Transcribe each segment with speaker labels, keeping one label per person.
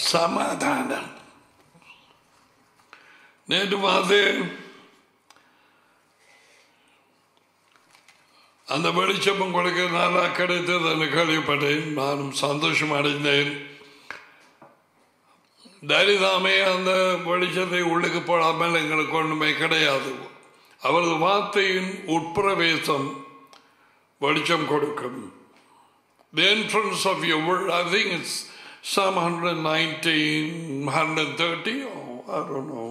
Speaker 1: சமாதானம். நேற்று பார்த்து அந்த வெளிச்சம் கொடுக்க நல்லா கிடைத்தது என்று கேள்விப்பட்டேன். நானும் சந்தோஷம் அடைந்தேன். தைரியதாமே அந்த வெளிச்சத்தை உள்ளுக்கு போடாமல் எங்களுக்கு ஒன்றுமே கிடையாது. அவரது வார்த்தையின் உட்பிரவேசம் வெளிச்சம் கொடுக்கும். The entrance of your word, I think it's Psalm 119, 130, oh, I don't know.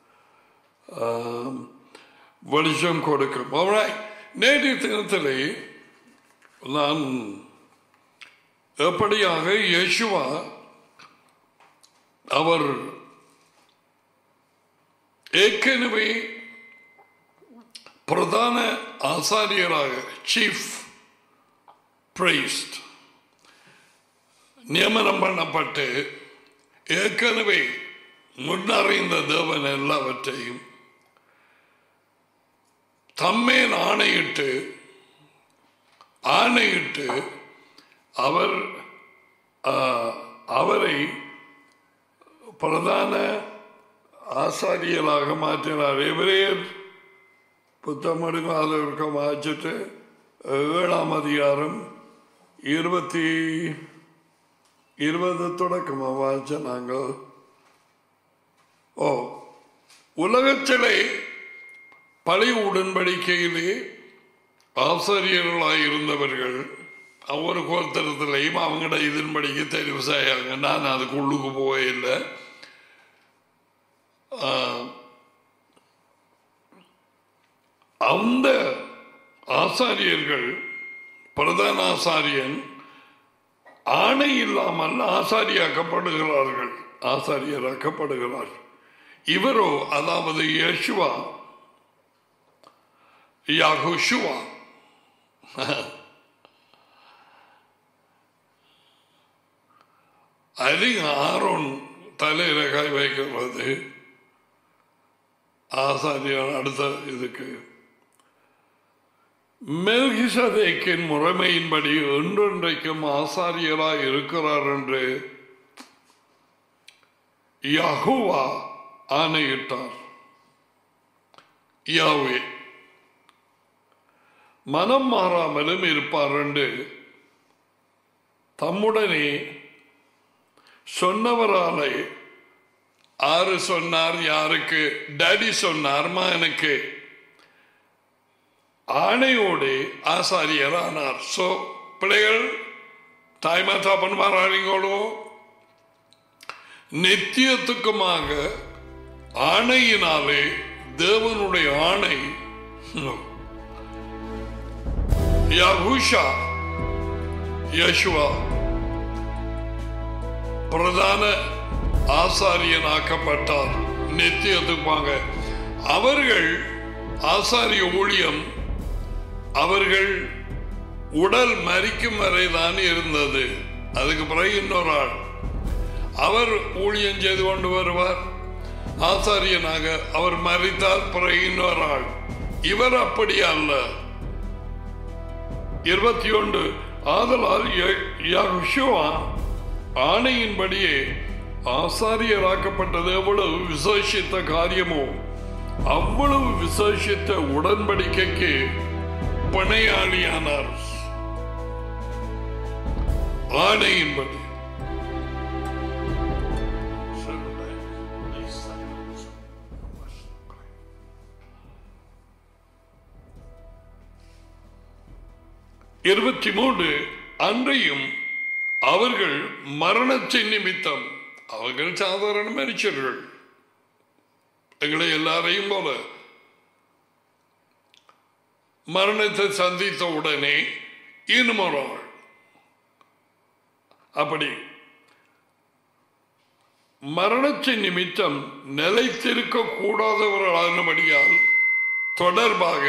Speaker 1: வெளிச்சம் கொடுக்கும். Alright. நேற்றைய தினத்திலே நான் எப்படியாக யேசுவா அவர் ஏற்கனவே பிரதான ஆசாரியராக சீஃப் பிரைஸ்ட் நியமனம் பண்ணப்பட்டு ஏற்கனவே முன்னறிந்த தேவன் எல்லாவற்றையும் தம்மேல் ஆணையிட்டு அவரை பிரதான ஆசாரியராக மாற்றினார். எபிரேயர் புத்தகம் அதற்கு வாசிட்டு 7ஆம் அதிகாரம் 20 தொடக்கமாக வாசிச்ச நாங்கள் உலகத்திலே பழைய உடன்படிக்கையிலே ஆசிரியர்களாக இருந்தவர்கள் ஒவ்வொரு கோத்திரத்திலையும் அவங்களோட இதன்படிக்கு தெரிவு செய்யாங்க. நான் அதுக்கு உள்ளுக்கு போவே இல்லை. அந்த ஆசாரியர்கள் பிரதான ஆசாரியன் ஆணை இல்லாமல் ஆசாரியராக்கப்படுகிறார்கள். இவரோ அதாவது யேசுவா யாகுஷுவா ஆரோன் தலையில கை வைக்கிறது ஆசாரியர். அடுத்த இதுக்கு மெல்கிசதேக்கின் முறைமையின்படி என்றென்றைக்கும் ஆசாரியராய் இருக்கிறார் என்று யெகோவா ஆணையிட்டார். யாவே மனம் மாறாமலும் இருப்பார் என்று தம்முடனே சொன்னவராலே ஆறு சொன்னார். யாருக்கு? டாடி சொன்னார் மகனுக்கு. ஆணையோடு ஆசாரியரானார். சோ பிள்ளைகள் தாய்மா தாப்பன் மாறாங்களோ நித்தியத்துக்குமாக ஆணையினாலே தேவனுடைய ஆணை யெகோவா யேசுவா பிரதான ஆசாரியனாக்கப்பட்டார். நித்தியத்துக்காக அவர்கள் ஆசாரிய ஊழியம் அவர்கள் உடல் மரிக்கும் வரைதான் இருந்தது. அதுக்கு பிறகு இன்னொரு ஆள் அவர் ஊழியம் செய்து கொண்டு வருவார் ஆசாரியனாக. அவர் மரித்தார், பிறகு இன்னொரு ஆள். இவர் அப்படி அல்ல. 21 ஆதலால் யெகோவா ஆணையின்படியே ஆசாரியராக்கப்பட்டது எவ்வளவு விசேஷித்த காரியமோ அவ்வளவு விசேஷித்த உடன்படிக்கைக்கு பணையாளியானார். ஆணையின்படி அன்றையும் அவர்கள் மரணத்தின் நிமித்தம், அவர்கள் சாதாரண மனுஷர்கள், எங்களை எல்லாரையும் போல மரணத்தை சந்தித்த உடனே இன்னும் ஒரு ஆள் அப்படி மரணத்தின் நிமித்தம் நிலைத்திருக்க கூடாதவர்களானபடியால் தொடர்பாக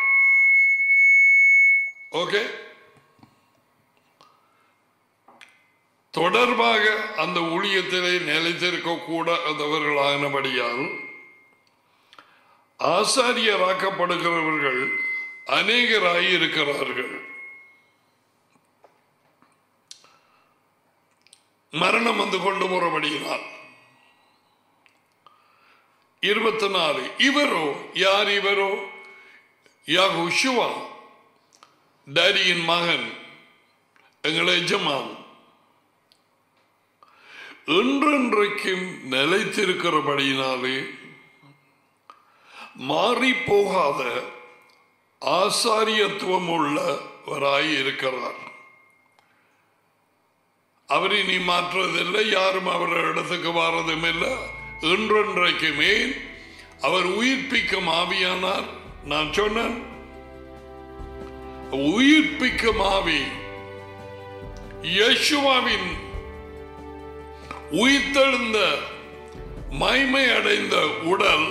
Speaker 1: அந்த ஊழியத்திலே நிலைத்திருக்க கூடாதவர்களானபடியால் ஆசாரியராக்கப்படுகிறவர்கள் அநேகராய் இருக்கிறார்கள். மரணம் வந்து கொண்டு போறபடியினால் 24 இவரோ யார்? இவரோ யெகோஷுவா, டேடியின் மகன், எங்களை எஜமான், என்றென்றைக்கும் நிலைத்திருக்கிறபடியினாலே மாறி போகாத ஆசாரியத்துவம் உள்ளவராய் இருக்கிறார். அவர் இனி மாற்றுவதில்லை, யாரும் அவர் இடத்துக்கு வாரதும் இல்லை. என்றென்றைக்குமே அவர் உயிர்ப்பிக்கும் ஆவியானார். நான் சொன்னேன், உயிர்ப்பிக்கும் ஆவி இயேசுவின் உயிர்த்தெழுந்த மகிமை அடைந்த உடல்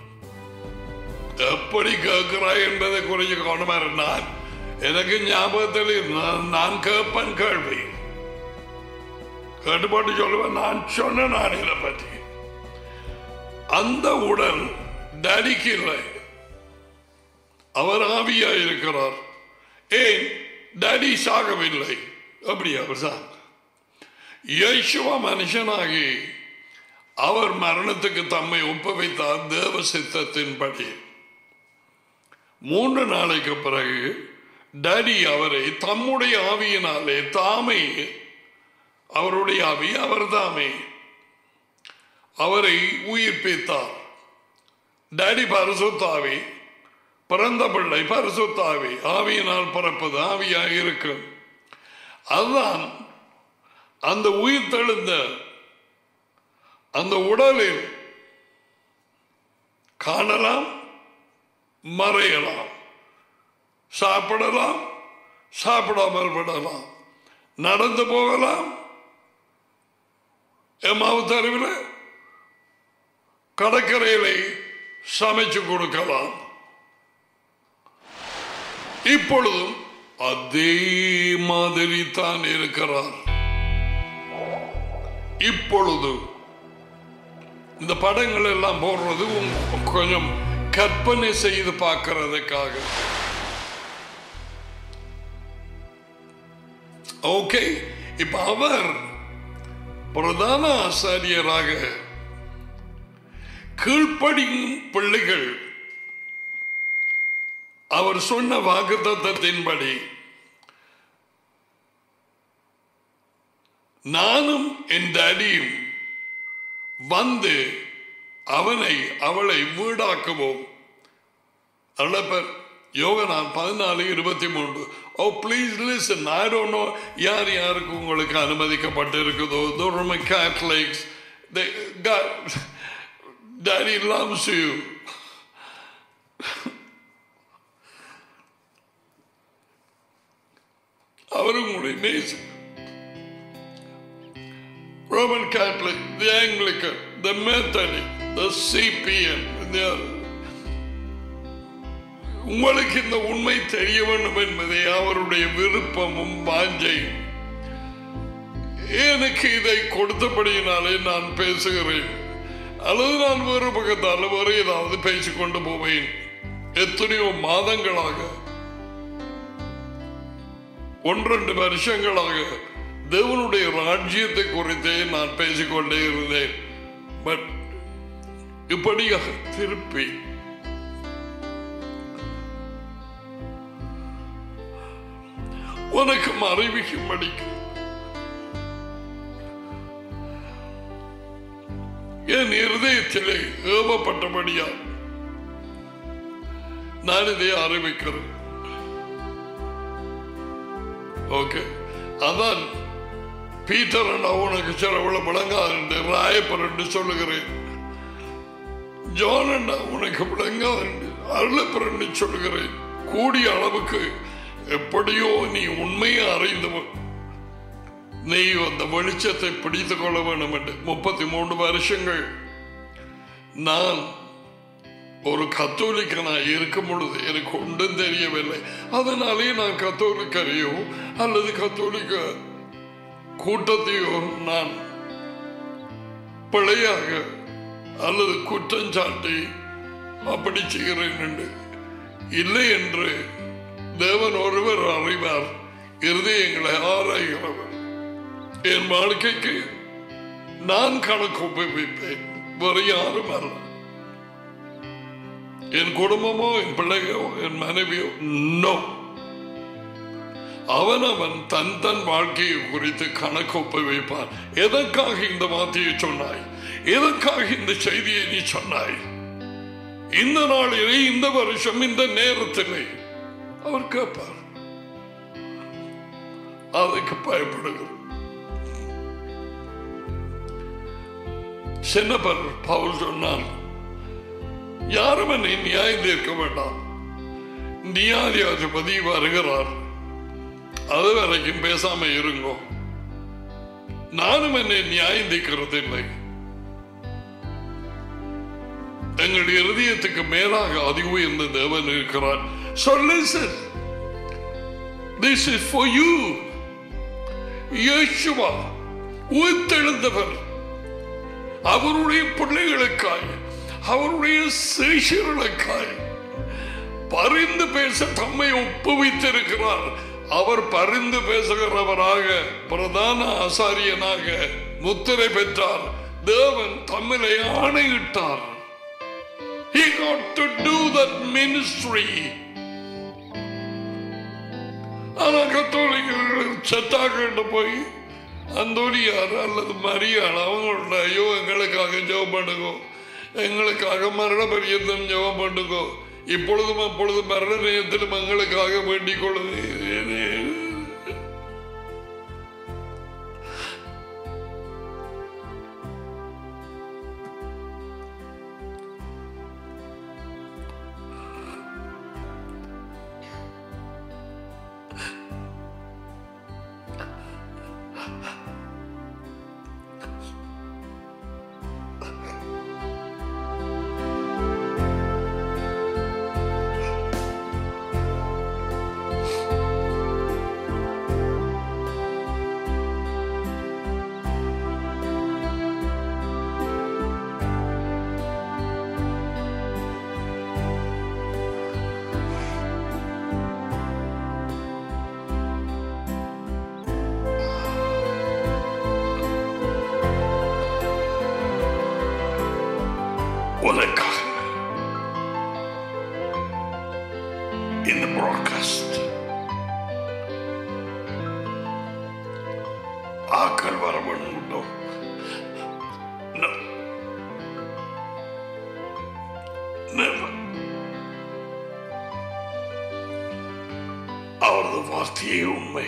Speaker 1: எப்படி கேட்கிறாய் என்பதை குறித்து கவனமா இருந்தால் எனக்கு ஞாபகத்தில் நான் கேட்பேன், கேள்வி கேட்டுப்பாட்டு சொல்லுவேன். நான் சொன்னேன் இதை பற்றி. அந்த உடல் டேடிக்கு இல்லை, அவர் ஆவியா இருக்கிறார். ஏன்? டேடி சாகவில்லை. அப்படி அவர் சாக இயேசுவா மனுஷனாகி அவர் மரணத்துக்கு தம்மை ஒப்புவித்தார் தேவ சித்தத்தின்படி. 3 நாளைக்கு பிறகு டேடி அவரை தம்முடைய ஆவியினாலே தாமே, அவருடைய ஆவி அவர் தாமே அவரை உயிர்ப்பித்தார். டேடி பரிசுத்தாவி, பிறந்த பிள்ளை பரிசுத்தாவி, ஆவியினால் பிறப்பது ஆவியாக இருக்கும். அதுதான் அந்த உயிர் தெழுந்த அந்த உடலில் காணலாம், மறையலாம், சாப்பிடலாம், சாப்பிடாமல் விடலாம், நடந்து போகலாம், எம்மாவு தெருவில் கடற்கரையிலே சமைச்சு கொடுக்கலாம். இப்பொழுதும் அதே மாதிரி தான் இருக்கிறார். இப்பொழுது இந்த படங்கள் எல்லாம் போடுறது கொஞ்சம் கற்பனை செய்து பார்க்கிறதுக்காக. ஓகே, இப்ப அவர் பிரதான ஆசாரியராக கீழ்ப்படியும் பிள்ளைகள் அவர் சொன்ன வாக்குத்தத்தத்தின்படி நானும் என் டேடியும் வந்து அவனை அவளை வீடாக்குவோம். யோகனான் 14:23. Oh please listen. I don't know யார் யாருக்கு உங்களுக்கு அனுமதிக்கப்பட்டிருக்குதோ. Roman Catholics, Daddy loves you. அவரும் உங்களுடைய நேசம். Roman Catholic, the Anglican, the Methodist, the CPN, உங்களுக்கு இந்த உண்மை தெரிய வேண்டும் என்பதே அவருடைய விருப்பமும் வாஞ்சையும். எனக்கு இதை கொடுத்தபடியினாலே நான் பேசுகிறேன். அல்லது நான் வேறு பக்கத்தால் வேறு ஏதாவது பேசிக்கொண்டு போவேன். எத்தனையோ மாதங்களாக, 1-2 வருஷங்களாக தேவனுடைய ராஜ்யத்தை குறித்தே நான் பேசிக்கொண்டே இருந்தேன். பட் இப்படியாக திருப்பி உனக்கு அறிவிக்கும்படி என் இருதயத்திலே ஏவப்பட்டபடியா நான் இதை அறிவிக்கிறேன். ஓகே, அதான் பீட்டர் உனக்கு சிலவள விளங்காது என்று ராயப்பர் என்று சொல்லுகிறேன். ஜோன் உனக்கு விளங்காது என்று அருளப்பர் என்று சொல்லுகிறேன். கூடிய அளவுக்கு எப்படியோ நீ உண்மையை அறிந்தவன், நீ அந்த வெளிச்சத்தை பிடித்துக் கொள்ள வேண்டும் என்று 33 வருஷங்கள் நான் ஒரு கத்தோலிக்கனாய் இருக்கும் பொழுது எனக்கு ஒன்றும் தெரியவில்லை. அதனாலே நான் கத்தோலிக்கரையோ அல்லது கத்தோலிக்க கூட்டத்தையோ நான் பிழையாக அல்லது குற்றஞ்சாட்டி அப்படி செய்கிறேன் என்று இல்லை என்று தேவன் ஒருவர் அறிவார், இருதயங்களை ஆராய்கிறவர். என் வாழ்க்கைக்கு நான் கணக்கு ஒப்புவிப்பேன், வேறு யாரும் அல்ல. என் குடும்பமோ என் பிள்ளையோ என் மனைவியோ நோ. அவன் தன் தன் வாழ்க்கையை குறித்து கணக்கு ஒப்புவிப்பான். எதற்காக இந்த வார்த்தையை சொன்னாய்? எதற்காக இந்த செய்தியை நீ சொன்னாய்? இந்த நாளிலே, இந்த வருஷம், இந்த நேரத்திலே அவர் கேட்பார். அதுக்கு பயப்படுகிறோம். சின்னப்பர் பவுல் சொன்னார், யாரும் என்னை நியாயம் தீர்க்க வேண்டாம், நியாயாதிபதி வருகிறார், அது வரைக்கும் பேசாம இருங்கோ. நானும் என்னை நியாயம் தீர்க்கிறது இல்லை. எங்கள் இருதயத்துக்கு மேலாக அதி உயர்ந்த தேவன் இருக்கிறார். So listen, this is for you. இயேசுவா உயிர்த்தெழுந்தவர் அவருடைய பிள்ளைகளுக்காய், அவருடைய சேஷர்களுக்காய் பரிந்து பேச தம்மை ஒப்புவித்திருக்கிறார். அவர் பரிந்து பேசுகிறவராக, பிரதான ஆசாரியனாக முத்திரை பெற்றார். தேவன் தம்மிலே ஆணையிட்டார். He got to do that ministry. ஆனா கத்தோலிக்கர்கள் சட்டாக்கிட்ட போய் அந்தோனியார் அல்லது மரியாள் அவங்களோட, ஐயோ எங்களுக்காக ஜெபம் பண்ணுங்கோ, எங்களுக்காக மரண பரியந்தம் ஜெபம் பண்ணுங்கோ, இப்பொழுதும் அப்பொழுதும் மரண நேரத்திலும் எங்களுக்காக வேண்டிக் கொள்ளுது. In the broadcast, ஆக்கள் வர வேண்டும். No, never. அவரது வார்த்தையே உண்மை.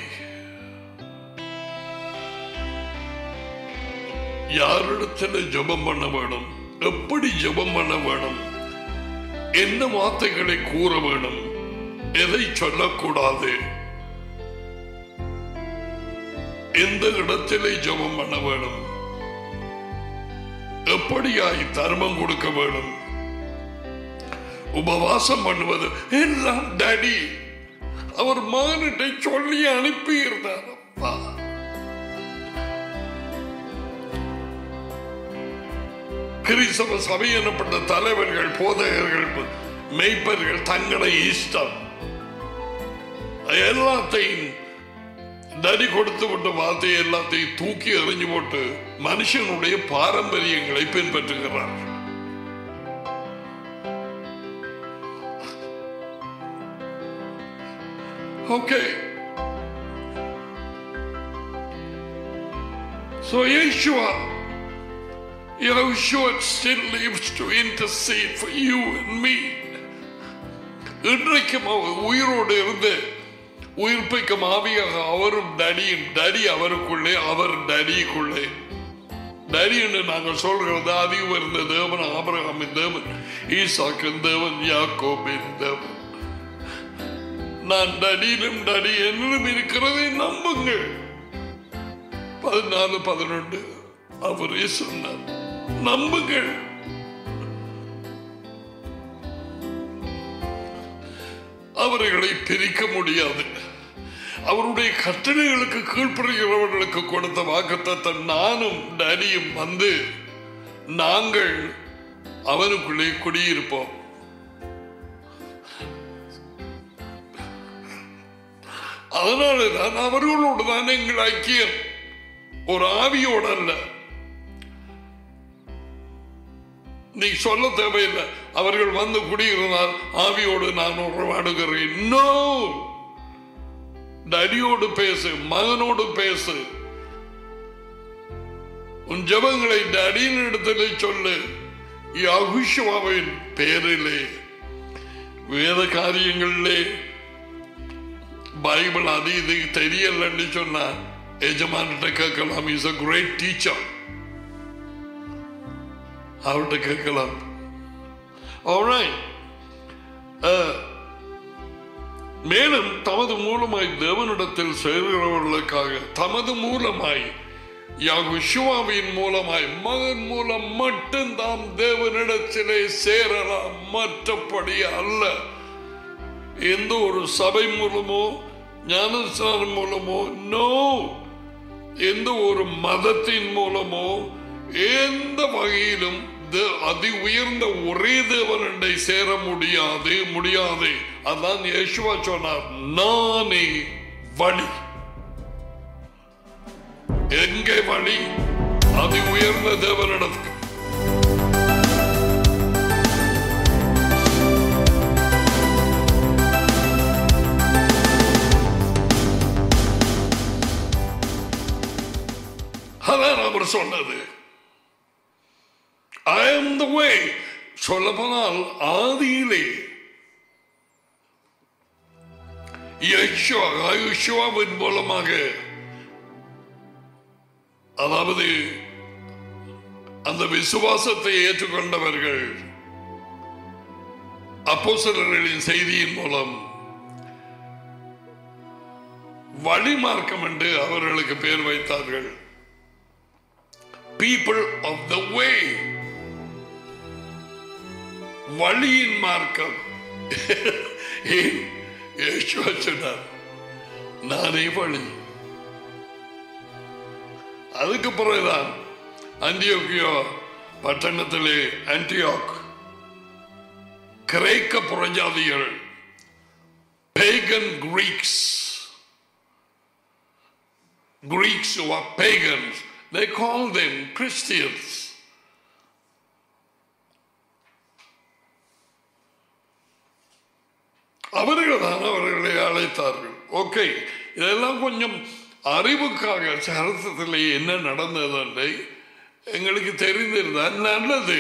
Speaker 1: யாரிடத்தில் ஜெபம் பண்ண வேணும், எப்படி ஜெபம் பண்ண வேணும், என்ன வார்த்தைகளை கூற வேணும், எதை சொல்லக்கூடாது, எந்த இடத்திலே ஜெபம் பண்ண வேணும், எப்படியாய் தர்மம் கொடுக்க வேணும், உபவாசம் பண்ணுவது எல்லாம் டாடி அவர் மகனிட்ட சொல்லி அனுப்பி இருந்தார். அப்பா, கிறிஸ்தவ சபை எனப்பட்ட தலைவர்கள், போதகர்கள், மெய்ப்பர்கள் தங்களை இஷ்டம் எல்லாத்தையும் நடி கொடுத்து விட்ட வார்த்தையை எல்லாத்தையும் தூக்கி எறிஞ்சு போட்டு மனுஷனுடைய பாரம்பரியங்களை பின்பற்றுகிறார். Okay. So Yeshua still lives to intercede for you and me. இன்றைக்கும் அவர் உயிரோடு இருந்து உயிர்ப்பிக்கும் ஆவியாக அவரும் டடியும், டடி அவருக்குள்ளே, அவர் டடிக்குள்ளே. டடி என்று நாங்கள் சொல்கிறது அதி உயர்ந்த தேவன், ஆபிரகாமின் தேவன், ஈசாக்கின் தேவன், யாக்கோபின் தேவன். நான் டடியிலும் டடி என்னும் இருக்கிறதை நம்புங்கள். 14:11 அவரே சொன்னார், நம்புங்கள். அவர்களை பிரிக்க முடியாது. அவருடைய கட்டளைகளுக்கு கீழ்ப்படுகிறவர்களுக்கு கொடுத்த வாக்குத்தத்தம் நானும் டடியும் வந்து நாங்கள் அவனுக்குள்ளே குடியிருப்போம். அதனாலதான் அவர்களோடு தான் எங்கள் ஐக்கியம். ஒரு ஆவியோட அல்ல. நீ சொல்ல தேவையில்லை, அவர்கள் வந்து குடியிருந்தால் ஆவியோடு நான் உறவாடுகிறேன். நோ, டடியோடு பேசு, மகனோடு பேசு. உன் ஜபங்களை டடியின் இடத்துல சொல்லு. யெகோவாவின் பெயரிலே வேத காரியங்களிலே பைபிள் அது இது தெரியலன்னு சொன்னா எஜமான்கிட்ட கேட்கலாம். Is a great teacher. அவர்கிட்ட கேட்கலாம். Alright. மேலும் தமது மூலமாய் தேவனிடத்தில் சேர்கிறவர்களுக்காக, தமது மூலமாய் யெகோவாவின் மூலமாய், மகன் மூலம் மட்டும்தான் தேவனிடத்திலே சேரலாம், மற்றபடி அல்ல. எந்த ஒரு சபை மூலமோ ஞானஸ்நானம் மூலமோ, நோ, எந்த ஒரு மதத்தின் மூலமோ எந்த வகையிலும் அதி உயர்ந்த ஒரே தேவனண்டை சேர முடியாது. அதான் யேசுவா சொன்னார், நானே வழி. எங்கே வழி? அதி உயர்ந்த தேவனிடத்துக்கு. அதான் அவர் சொன்னது, I am the way. சொல்லப்போனால் ஆதியிலே யெகோவாவின் மூலமாக, அதாவது அந்த விசுவாசத்தை ஏற்றுக்கொண்டவர்கள் அப்போஸ்தலர்களின் செய்தியின் மூலம் வழிமார்க்கம் என்று அவர்களுக்கு பெயர் வைத்தார்கள். People of the way, வழியின் மார்க்கம். யெகோவா சொன்னார், நானே வழி. அதுக்கு பிறகுதான் அந்தியோக்கியா பட்டணத்திலே, ஆன்டியோக், கிரேக்க புறஜாதிகள், pagan Greeks who are pagans, they call them Christians. அவர்கள் தான் அவர்களை அழைத்தார்கள். ஓகே, இதெல்லாம் கொஞ்சம் அறிவுக்காக சரித்திரத்தில் என்ன நடந்தது எங்களுக்கு தெரிந்திருந்தால் நல்லது.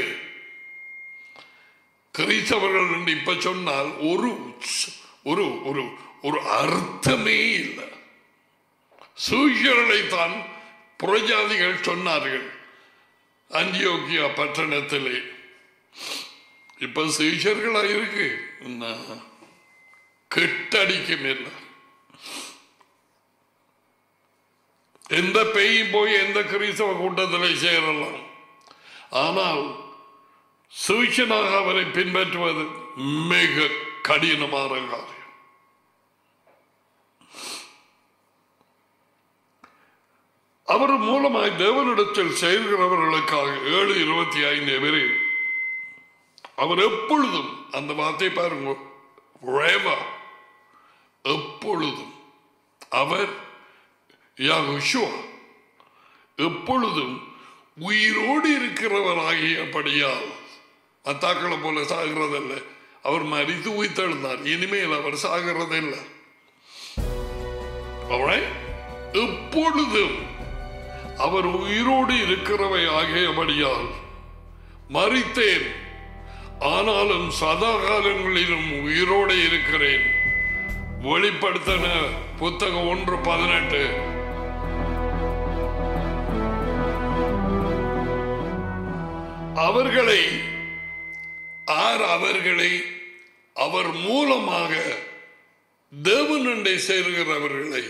Speaker 1: கிறிஸ்தவர்கள் என்று இப்ப சொன்னால் ஒரு ஒரு ஒரு ஒரு அர்த்தமே இல்லை. சூழ்ச்சிகளைத்தான் புறஜாதிகள் சொன்னார்கள் அந்தியோக்கியா பட்டணத்திலே. இப்ப சீஷர்களா இருக்கு, கெட்டடிக்கும் இல்லை. எந்த பெய்யும் போய் எந்த கிறிஸ்தவ கூட்டத்தில் சேரலாம். ஆனால் சூழ்ச்சியாக அவரை பின்பற்றுவது மிக கடினமான காரியம். அவர் மூலமாய் தேவனிடத்தில் சேர்கிறவர்களுக்காக 7:25 வரை அவர் எப்பொழுதும், அந்த வார்த்தை பாருங்க, எப்பொழுதும் அவர் யெகோவா எப்பொழுதும் உயிரோடு இருக்கிறவராகியபடியால், மத்தாக்களை போல சாகிறதில்லை. அவர் மரித்து உயிர்த்தெழுந்தார், இனிமேல் அவர் சாகிறதில்லை. எப்பொழுதும் அவர் உயிரோடு இருக்கிறவை ஆகியபடியால் மரித்தேன், ஆனாலும் சதா காலங்களிலும் உயிரோடு இருக்கிறேன். வெளிப்படுத்தின புத்தகம் 1:18. அவர்களை அவர் மூலமாக தேவனண்டை சேர்கிறவர்களை,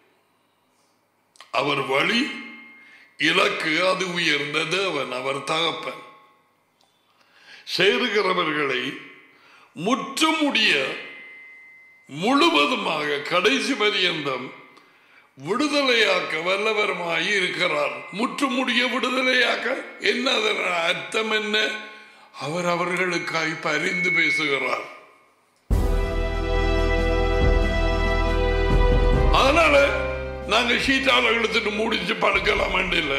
Speaker 1: அவர் வழி, இலக்கு, அது உயர்ந்த தேவன், அவர் தகப்பன். சேருகிறவர்களை முற்றுமுடிய முழுவதுமாக கடைசி பரியந்தம் விடுதலையாக்க வல்லவருமாய் இருக்கிறார். முற்றுமுடிய விடுதலையாக்க என்ன, அதன் அர்த்தம் என்ன? அவர் அவர்களுக்காய் பரிந்து பேசுகிறார். அதனால நாங்க ஷீட்டால இழுத்துட்டு மூடிச்சு படுக்கலாம் இல்லை.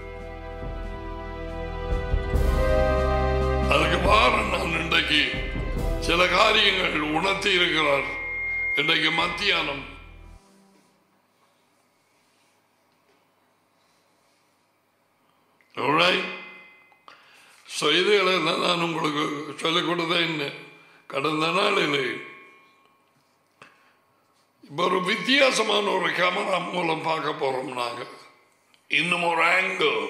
Speaker 1: அதுக்கு வாரம் நான் இன்றைக்கு சில காரியங்கள் உணர்த்தி இருக்கிறார். இன்றைக்கு மத்தியானம் இதுகளை நான் உங்களுக்கு சொல்லிக் கொடுத்தேன். கடந்த நாளில் இப்ப ஒரு வித்தியாசமான ஒரு கேமரா மூலம் பார்க்க போறோம். நாங்க இன்னும் ஒரு ஆங்கிள்,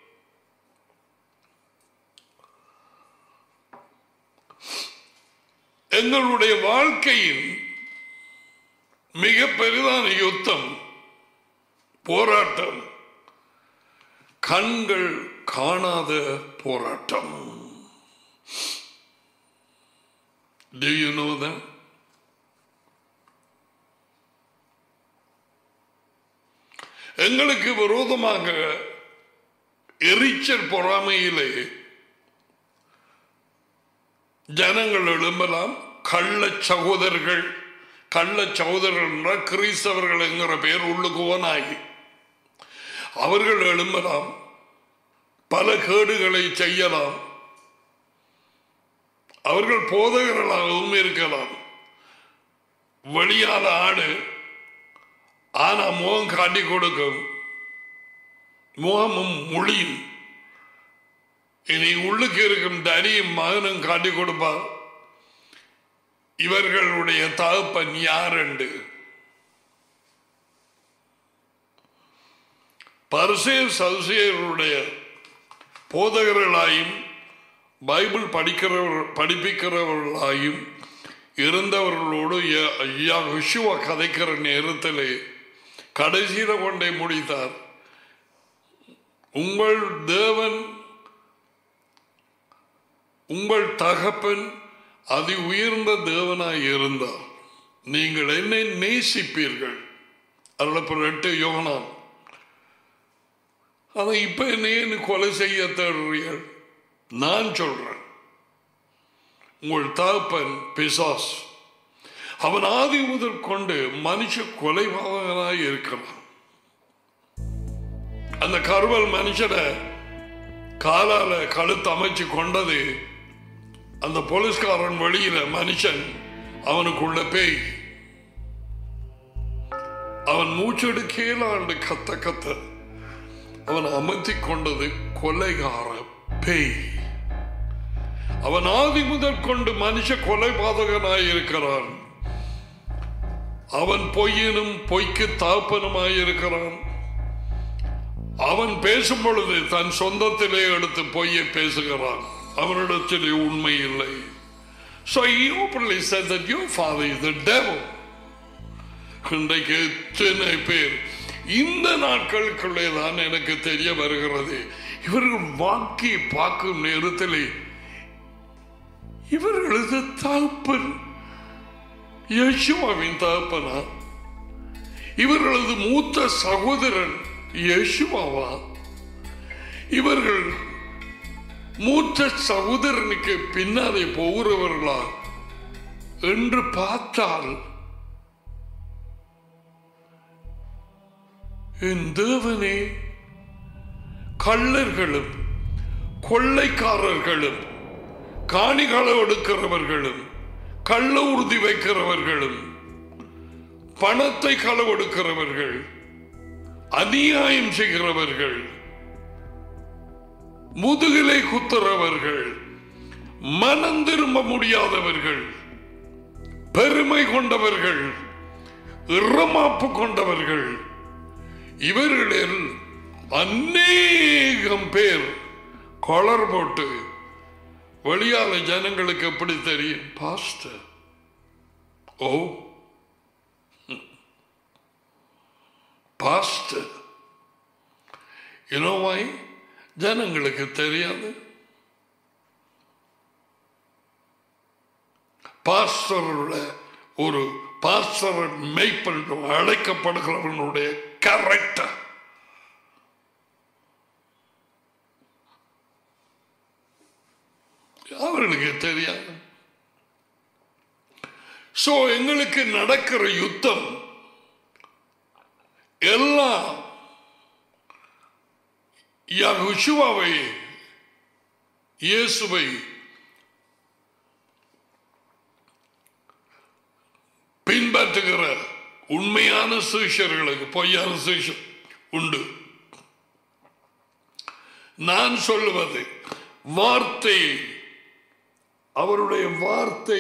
Speaker 1: எங்களுடைய வாழ்க்கையின் மிக பெரிதான யுத்தம், போராட்டம், கண்கள் காணாத போராட்டம். Do you know that? எங்களுக்கு விரோதமாக எரிச்சல் பொறாமையிலே ஜனங்கள் எழும்பலாம். கள்ள சகோதரர்கள் கிறிஸ்தவர்கள் என்கிற பெயர் உள்ளுக்குவனாகி அவர்கள் எழும்பலாம். பல கேடுகளை செய்யலாம். அவர்கள் போதகர்களாகவும் இருக்கலாம். வெளியாத ஆடு ஆனா முகம் காட்டி கொடுக்கும், முகமும் மொழியும். இனி உள்ளுக்கு இருக்கும் தனியும் மகனும் காட்டி கொடுப்பார் இவர்களுடைய தகப்பன் யார் என்று. பரிசேயர் சதுசேயருடைய போதகர்களாயும் பைபிள் படிப்பிக்கிறவர்களாயும் இருந்தவர்களோடு யெகோஷுவா கதைக்கிற நேரத்திலே கடைசியில கொண்டே முடித்தார். உங்கள் தேவன், உங்கள் தகப்பன் அதி உயர்ந்த தேவனாய் இருந்தார், நீங்கள் என்னை நேசிப்பீர்கள். அதில் 8 யோகனான். அதை இப்ப என்ன கொலை செய்ய தேடுறீர்கள்? நான் சொல்றேன், உங்கள் தகப்பன் பிசாஸ், அவன் ஆதி முதல் கொண்டு மனுஷ கொலைபாதகனாய் இருக்கிறான். அந்த கருவல் மனுஷனை காலால கழுத்து அமைச்சு கொண்டது அந்த போலீஸ்காரன் வெளியில மனுஷன், அவனுக்குள்ள பேய். அவன் மூச்செடுக்கேலாண்டு கத்த கத்த அவன் அமர்த்தி கொண்டது கொலைகார பேய். அவன் ஆதி முதல் கொண்டு மனுஷ கொலைபாதகனாய் இருக்கிறான். அவன் பொய்யனும் பொய்க்கு தாப்பனுமாயிருக்கிறான். அவன் பேசும் பொழுது தன் சொந்தத்திலே எடுத்து பொய்யை பேசுகிறான். அவனிடத்திலே உண்மை இல்லை. So he openly said that your father is the devil. இன்றைக்கு எத்தனை பேர் இந்த நாட்களுக்குள்ளே தான் எனக்கு தெரிய வருகிறது, இவர்கள் வாக்கி பார்க்கும் நேரத்தில் இவர்களது தகப்பன் யெகோவாவின் தகப்பனா, இவர்களது மூத்த சகோதரன் யெகோவா, இவர்கள் மூத்த சகோதரனுக்கு பின்னாலே போகிறவர்களா என்று பார்த்தால் என் தேவனே, கள்ளர்களும் கொள்ளைக்காரர்களும் காணிகளை எடுக்கிறவர்களும் கள்ள உறுதி வைக்கிறவர்களும் பணத்தை களவெடுக்கிறவர்கள் அநியாயம் செய்கிறவர்கள் முதுகிலை குத்துறவர்கள் மனம் திரும்ப முடியாதவர்கள் பெருமை கொண்டவர்கள் இறமாப்பு கொண்டவர்கள் இவர்களில் அநேகம் பேர் கொளர் போட்டு வெளியால ஜனங்களுக்கு எப்படி தெரியும்? Pastor, oh pastor, you know why? ஜனங்களுக்கு தெரியாது. பாஸ்டரோட ஒரு பாஸ்டர் மெய்ப்பன் அழைக்கப்படுகிறவனுடைய கேரக்டர் அவர்களுக்கு தெரியாது. சோ எங்களுக்கு நடக்கிற யுத்தம் யெகோஷுவாவை, இயேசுவை பின்பற்றுகிற உண்மையான சீஷர்களுக்கு பொய்யான சீஷர் உண்டு. நான் சொல்லுவது வார்த்தை, அவருடைய வார்த்தை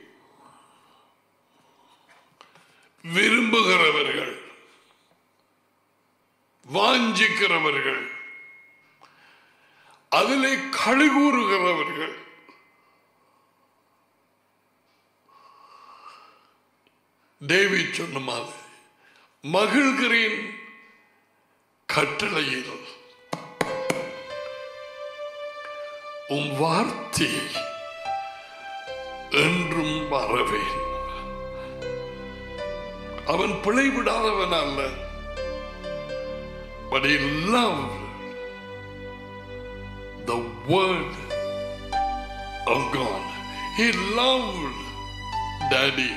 Speaker 1: விரும்புகிறவர்கள், வாஞ்சிக்கிறவர்கள், அதிலே களிகூறுகிறவர்கள், டேவிட் சொன்ன மாதிரி மகிழ்கிறேன் கட்டளையில் உம் வார்த்தையை என்றும் மறவேன். அவன் பிழை விடாதவன் அல்ல. But he loved the word of God. He loved Daddy.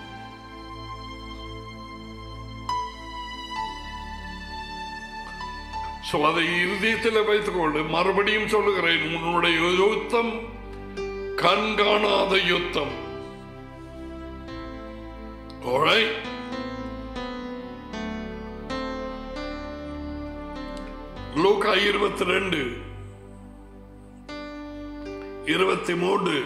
Speaker 1: So அதை இருதயத்தில் வைத்துக் கொண்டு மறுபடியும் சொல்லுகிறேன், உன்னுடைய யுத்தம் கண்காணாத யுத்தம். Alright? லூக்கா 22, 23.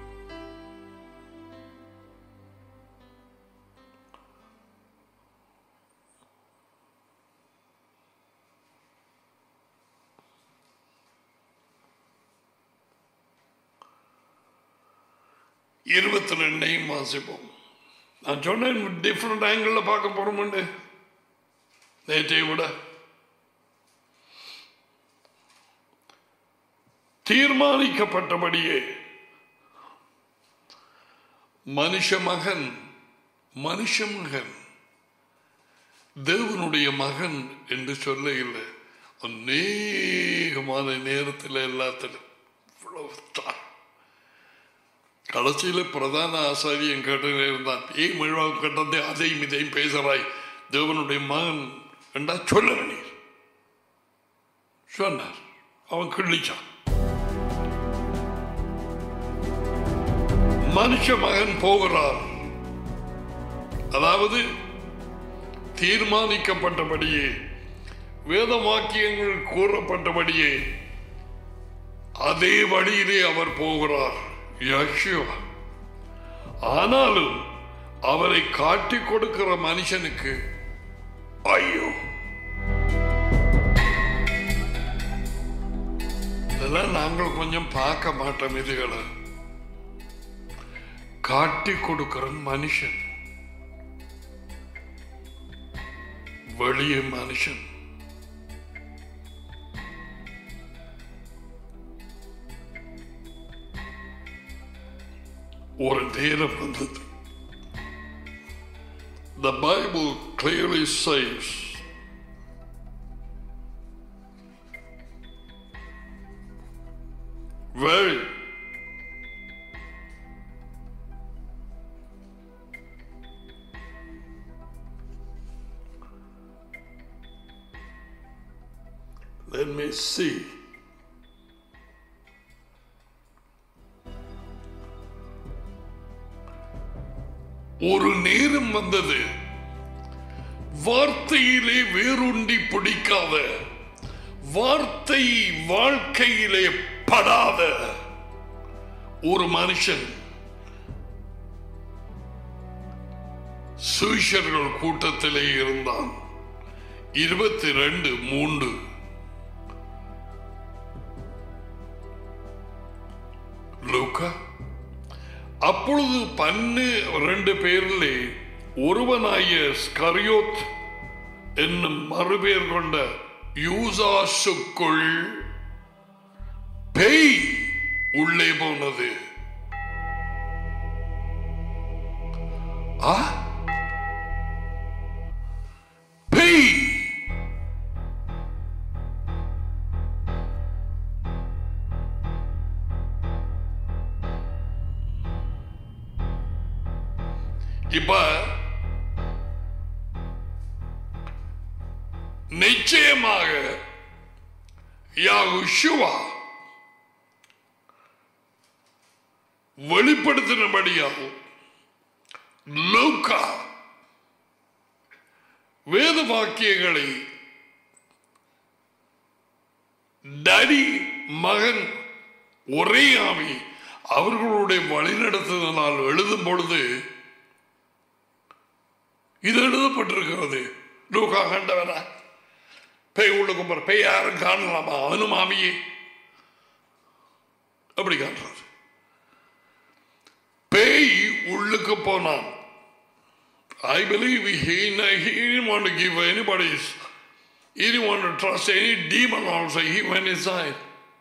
Speaker 1: வாசிப்போம். நான் சொன்னேன் டிஃப்ரெண்ட் ஆங்கிள் பார்க்க போறோம். நேற்றை விட தீர்மானிக்கப்பட்டபடியே மனுஷமகன் தேவனுடைய மகன் என்று சொல்ல இல்லை. அநேகமான நேரத்தில் எல்லாத்திலும் கடைசியில பிரதான ஆசாரியன் கேட்டு இருந்தான், ஏன் மிழ்வாக கட்டத்தை அதையும் இதையும் பேசுறாய், தேவனுடைய மகன் என்றா சொல்ல வேண்டிய சொன்னார். அவன் கிள்ளிச்சான். மனுஷ மகன் போகிறார், அதாவது தீர்மானிக்கப்பட்டபடியே வேத வாக்கியங்கள் கூறப்பட்டபடியே அதே வழியிலே அவர் போகிறார். யெகோவா. ஆனாலும் அவரை காட்டிக் கொடுக்கிற மனுஷனுக்கு ஐயோ, இதெல்லாம் நாங்கள் கொஞ்சம் பார்க்க மாட்டோம். இதுகளை காட்டிக் கொடுக்கிற மனுஷன், வெளியே மனுஷன், ஒரு நேரம் வந்தது. The Bible clearly says very let me see. ஒரு நேரம் வந்தது, வார்த்தையிலே வேரூண்டி பிடிக்காத, வார்த்தை வாழ்க்கையிலே படாத ஒரு மனுஷன் சீஷர்கள் கூட்டத்திலே இருந்தான். 22:3. லூக்கா. அப்பொழுது 12 பேரிலே ஒருவனாகிய ஸ்கரியோத் என்னும் மறுபேர் கொண்ட யூதாசுக்குள் பேய் உள்ளே போனது. பேய். இப்ப நிச்சயமாக யெகோவா வெளிப்படுத்தினபடியாகும் லூக்கா வேத வாக்கியங்களை டடி மகன் ஒரே ஆவி அவர்களுடைய வழிநடத்துதனால் எழுதும் பொழுது இது எழுதப்பட்டிருக்கிறது. லூக்கா கண்டவரா பேய் உள்ளுக்கு போற பேய் யாரும் காணலாமா? அவனும் ஆவியே அப்படி காண்றாரு. பேய் உள்ளுக்கு போனான். I believe he didn't want to give anybody's, he didn't want to trust any demon also. He went inside.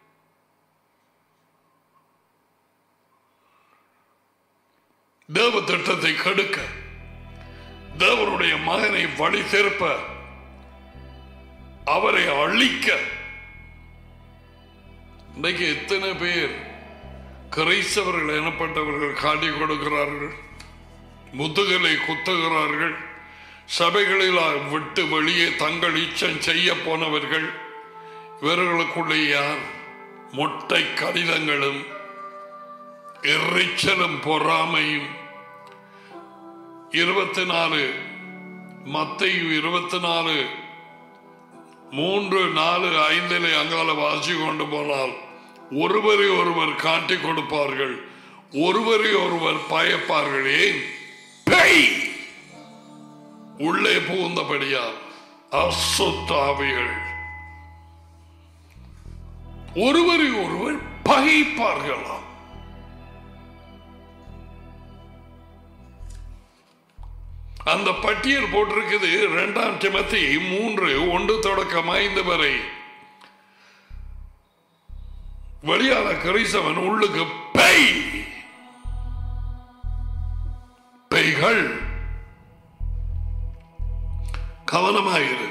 Speaker 1: தேவ திட்டத்தை கெடுக்க, தேவனுடைய மகனை வழி திருப்ப, அவரை அழிக்க. இன்றைக்கு எத்தனை பேர் கிறிஸ்தவர்கள் எனப்பட்டவர்கள் காட்டி கொடுக்கிறார்கள், முதுகலை குத்துகிறார்கள், சபைகளில் விட்டு வெளியே தங்கள் இச்சம் செய்ய போனவர்கள். இவர்களுக்குள்ளே யார்? மொட்டை கடிதங்களும் எரிச்சலும் பொறாமையும். 24 மத்தேயு 24 3, 4, 5 அங்கால வாசி கொண்டு போனால் ஒருவரை ஒருவர் காட்டிக் கொடுப்பார்கள், ஒருவரை ஒருவர் பயப்பார்கள். ஏன்? பேய் உள்ளே புகுந்தபடியால் அசுத்தாவிகள் ஒருவரை ஒருவர் பகைப்பார்களாம். அந்த பட்டியல் போட்டிருக்குது 2 திமோத்தேயு 3:1-5 வரை. வெளியால கிறிஸ்தவன் உள்ளுக்கு பேய், பேய்கள். கவனமாயிரு.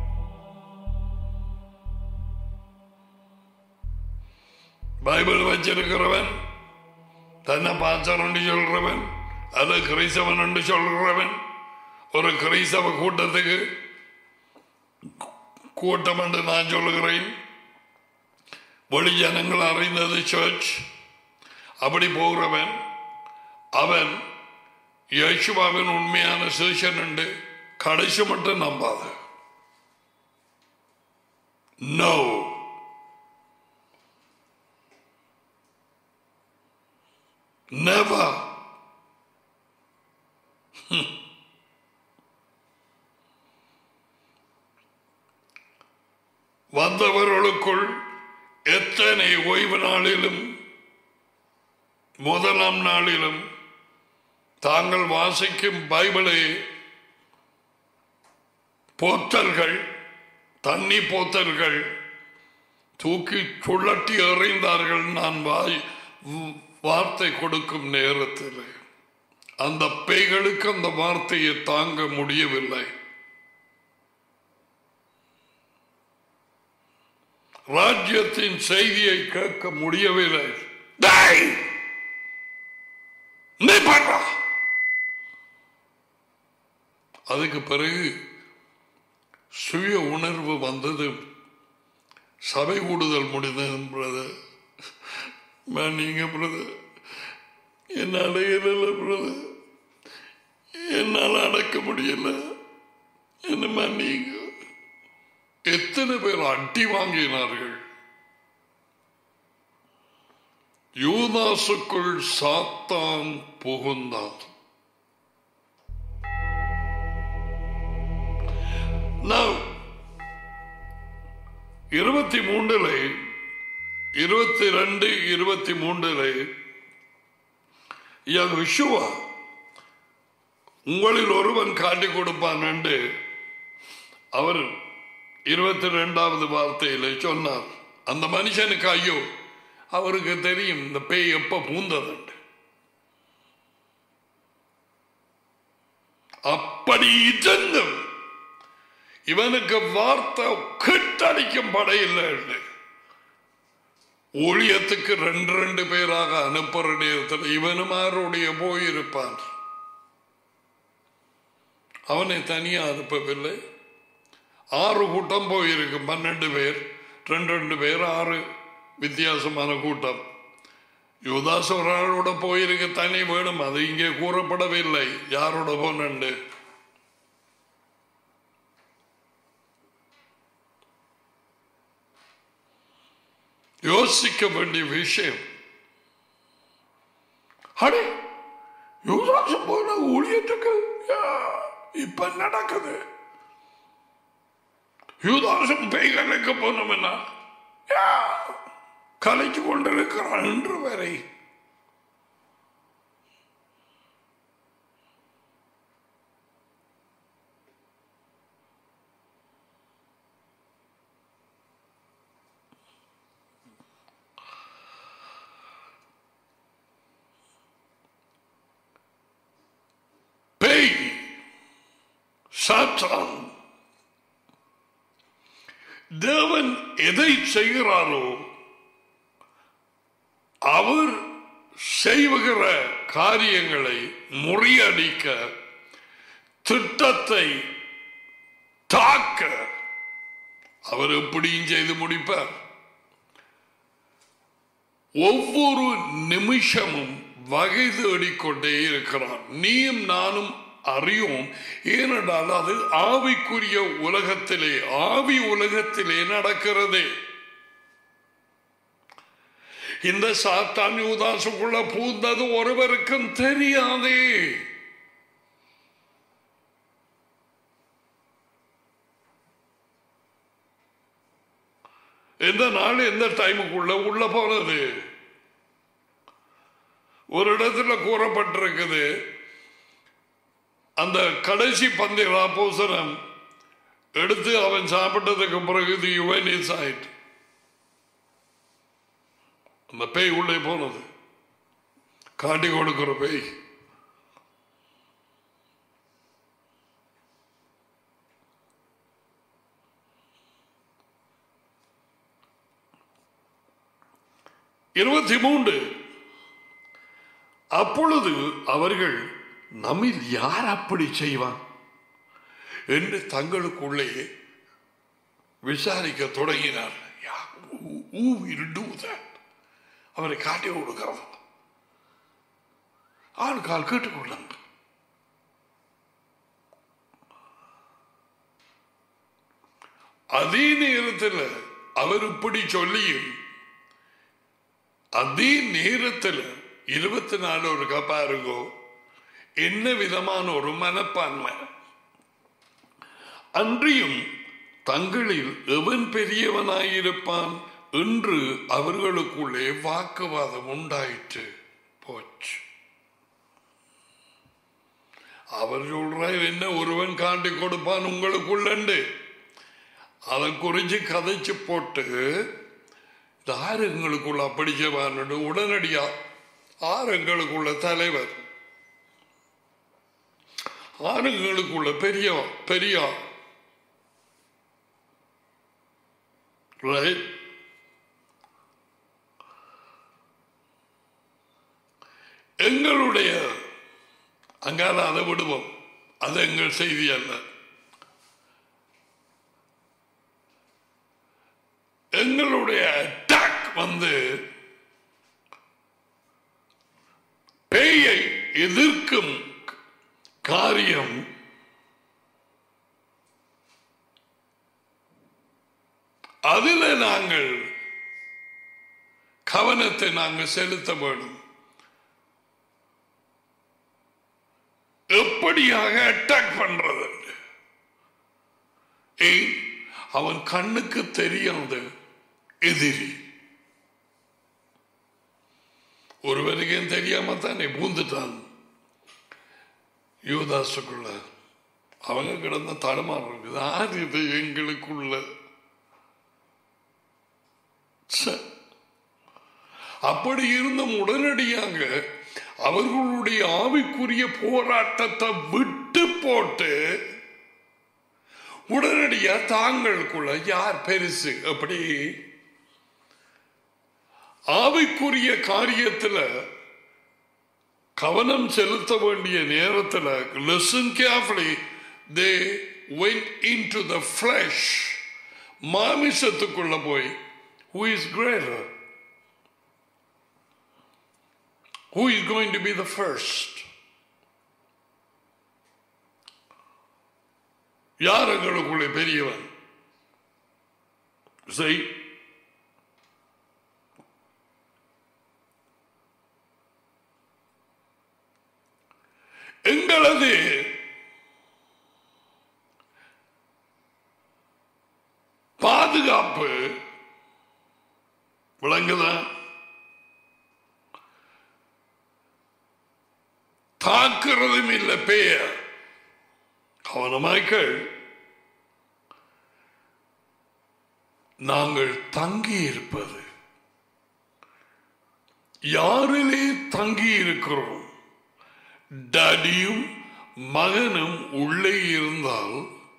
Speaker 1: பைபிள் வச்சிருக்கிறவன், தன்னை பாஸ்டர் என்று சொல்றவன், அது கிறிஸ்தவன் என்று சொல்றவன், ஒரு கிறிஸ்தவ கூட்டத்துக்கு கூட்டம் என்று நான் சொல்லுகிறேன். வெளி ஜனங்கள் அறிந்தது சர்ச். அப்படி போகிறவன் அவன் யேசுவாவின் உண்மையான சீஷன் என்று கடைசி மட்டும் நம்பாத. No, never. வந்தவர்களுக்குள் எத்தனை ஓய்வு நாளிலும் முதலாம் நாளிலும் தாங்கள் வாசிக்கும் பைபிளை போத்தல்கள், தண்ணி போத்தல்கள் தூக்கி சுழட்டி எறிந்தார்கள். நான் வார்த்தை கொடுக்கும் நேரத்தில் அந்த பேய்களுக்கு அந்த வார்த்தையை தாங்க முடியவில்லை. ராஜ்யத்தின் செய்தியை கேட்க முடியவில்லை. அதுக்கு பிறகு சுய உணர்வு வந்தது. சபை கூடுதல் முடிந்தது. நீங்க பிரதர் என்னால் பிரதர், என்னால் அடக்க முடியல, என்ன நீங்க. எத்தனை பேர் அடி வாங்கினார்கள். யூதாசுக்குள் சாத்தான் புகுந்தான். 23 22 23 யெகோவா உங்களில் ஒருவன் காட்டிக் கொடுப்பான் என்று அவர் 22வது வார்த்தையில சொன்னார். அந்த மனுஷனுக்கு ஐயோ, அவருக்கு தெரியும் இந்த பேய் எப்ப பூந்தது. அப்படி இருந்தும் இவனுக்கு வார்த்தை கிட்டடிக்கும் படையில்லை. ஊழியத்துக்கு 2 பேராக அனுப்புற நேரத்தில் இவனும் அவருடைய போயிருப்பான். அவனை தனியா அனுப்பவில்லை. 6 கூட்டம் போயிருக்கும், 12 பேர். ரெண்டு பேர் 6 வித்தியாசமான கூட்டம். யூதாஸ் ஒரு ஆளோட போயிருக்க தனி வேணும், அது இங்கே கூறப்படவில்லை யாரோட போனண்டு. யோசிக்க வேண்டிய விஷயம். அடே யூதாஸ் போன ஊழியத்துக்கு இப்ப நடக்குது. யூதாசம் பேய்களுக்கு போனோம்னா கலைச்சு கொண்டிருக்கிறான் என்று வரை. பேய் சாத்தான் தேவன் எதை செய்கிறாரோ அவர் செய்கிற காரியங்களை முறியடிக்க, திட்டத்தை தாக்க அவர் எப்படியும் செய்து முடிப்பார். ஒவ்வொரு நிமிஷமும் வகை தேடிக்கொண்டே இருக்கிறார். நீயும் நானும் அறியும். ஏனென்றால் அது ஆவிக்குரிய உலகத்திலே, ஆவி உலகத்திலே நடக்கிறது. இந்த சாத்தான் யூதாசுக்குள்ள பூந்தது ஒருவருக்கும் தெரியாதே. எந்த நாள் எந்த டைமுக்குள்ள உள்ள போனது. ஒரு இடத்துல கூறப்பட்டிருக்குது, அந்த கடைசி பந்தில் அப்போஸ்தலன் எடுத்து அவன் சாப்பிட்டதுக்கு பிறகு அந்த பேய் உள்ளே போனது. காட்டி கொடுக்கிற பேய். இருபத்தி 3. அப்பொழுது அவர்கள் நம்மில் யார் அப்படி செய்வான் என்று தங்களுக்குள்ளே விசாரிக்க தொடங்கினார். அவரை காட்டி கொடுக்கிறது. ஆளுக்கால் கேட்டுக்கொள்ளுங்க. அதே நேரத்தில் அவர் இப்படி சொல்லியும் அதே நேரத்தில் 24 ஒரு பாருங்கோ என்ன விதமான ஒரு மனப்பான்மை. அன்றியும் தங்களில் எவன் பெரியவனாயிருப்பான் என்று அவர்களுக்குள்ளே வாக்குவாதம் உண்டாயிற்று. போச்சு. அவர் சொல்றார், என்ன ஒருவன் காட்டி கொடுப்பான் உங்களுக்குள்ளண்டு. அதை குறிச்சு கதைச்சு போட்டு யார் எங்களுக்குள்ள அப்படி செய்வான் உடனடியா ஆறு எங்களுக்குள்ள தலைவர், ஆறு எங்களுக்குள்ள பெரிய ரைட். எங்களுடைய அங்கால அதை விடுவோம், அது எங்கள் செய்தி அல்ல. எங்களுடைய அட்டாக் வந்து பேயை எதிர்க்கும் காரியம் அதில் நாங்கள் கவனத்தை நாங்கள் செலுத்த வேண்டும். எப்படியாக அட்டாக் பண்றது? அவன் கண்ணுக்கு தெரியாத எதிரி ஒருவருக்கும் தெரியாம தானே பூந்துட்டான் யூதாசுக்குள்ள. அவங்க கிடந்த தடுமாறு ஆறு இது எங்களுக்குள்ள. அப்படி இருந்தும் உடனடியாக அவர்களுடைய ஆவிக்குரிய போராட்டத்தை விட்டு போட்டு உடனடியா தாங்களுக்குள்ள யார் பெருசு அப்படி ஆவிக்குரிய காரியத்தில் கவனம் செலுத்த வேண்டிய நேரத்தில் listen carefully, they went into the flesh. மாமிசத்துக்குள்ள போய் who is greater, who is going to be the first, யார் எங்களுக்குள்ளே பெரியவன்? சரி, எங்களது பாதுகாப்பு விளங்குதா? தாக்குறதும் இல்லை பெயர். கவனமாய்கள், நாங்கள் தங்கி இருப்பது யாரிலே தங்கி இருக்கிறோம்? டாடியும் மகனும் உள்ளே இருந்தால்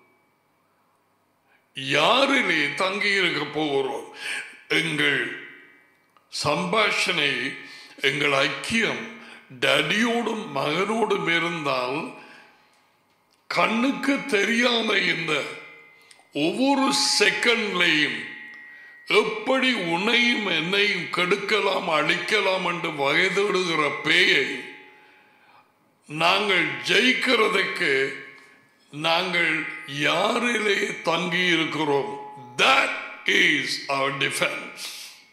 Speaker 1: யாரிலே தங்கி இருக்க போகிறோம்? எங்கள் சம்பாஷணை, எங்கள் ஐக்கியம் டாடியோடும் மகனோடும் இருந்தால் கண்ணுக்கு தெரியாம இந்த ஒவ்வொரு செகண்ட்லையும் எப்படி உன்னையும் என்னையும் கெடுக்கலாம் அழிக்கலாம் என்று வகைதேடுகிற பேயை நாங்கள் ஜெயிக்கிறதுக்கு நாங்கள் யாரிலே தங்கி இருக்கிறோம்? That is our defense.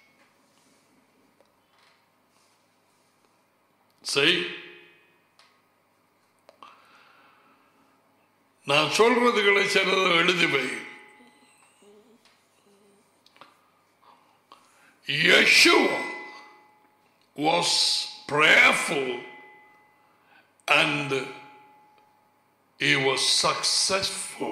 Speaker 1: சரி, நான் சொல்றதுகளை சிலதை எழுதுவை. Yeshua was prayerful and he was successful.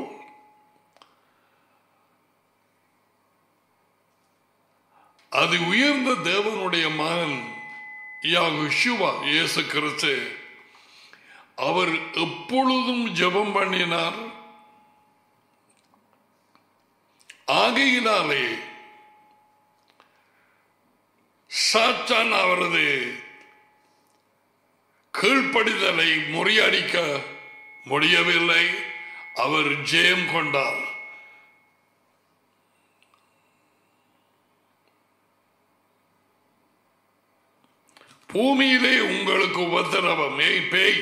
Speaker 1: அது உயர்ந்த தேவனுடைய மகன் யெகோவா இயேசு கிறிஸ்து, அவர் எப்பொழுதும் ஜெபம் பண்ணினார். ஆகையினாலே சாத்தான் அவரது கீழ்ப்படிதலை முறியடிக்க முடியவில்லை. அவர் ஜெயம் கொண்டார். பூமியிலே உங்களுக்கு உபத்திரவம், பேய்,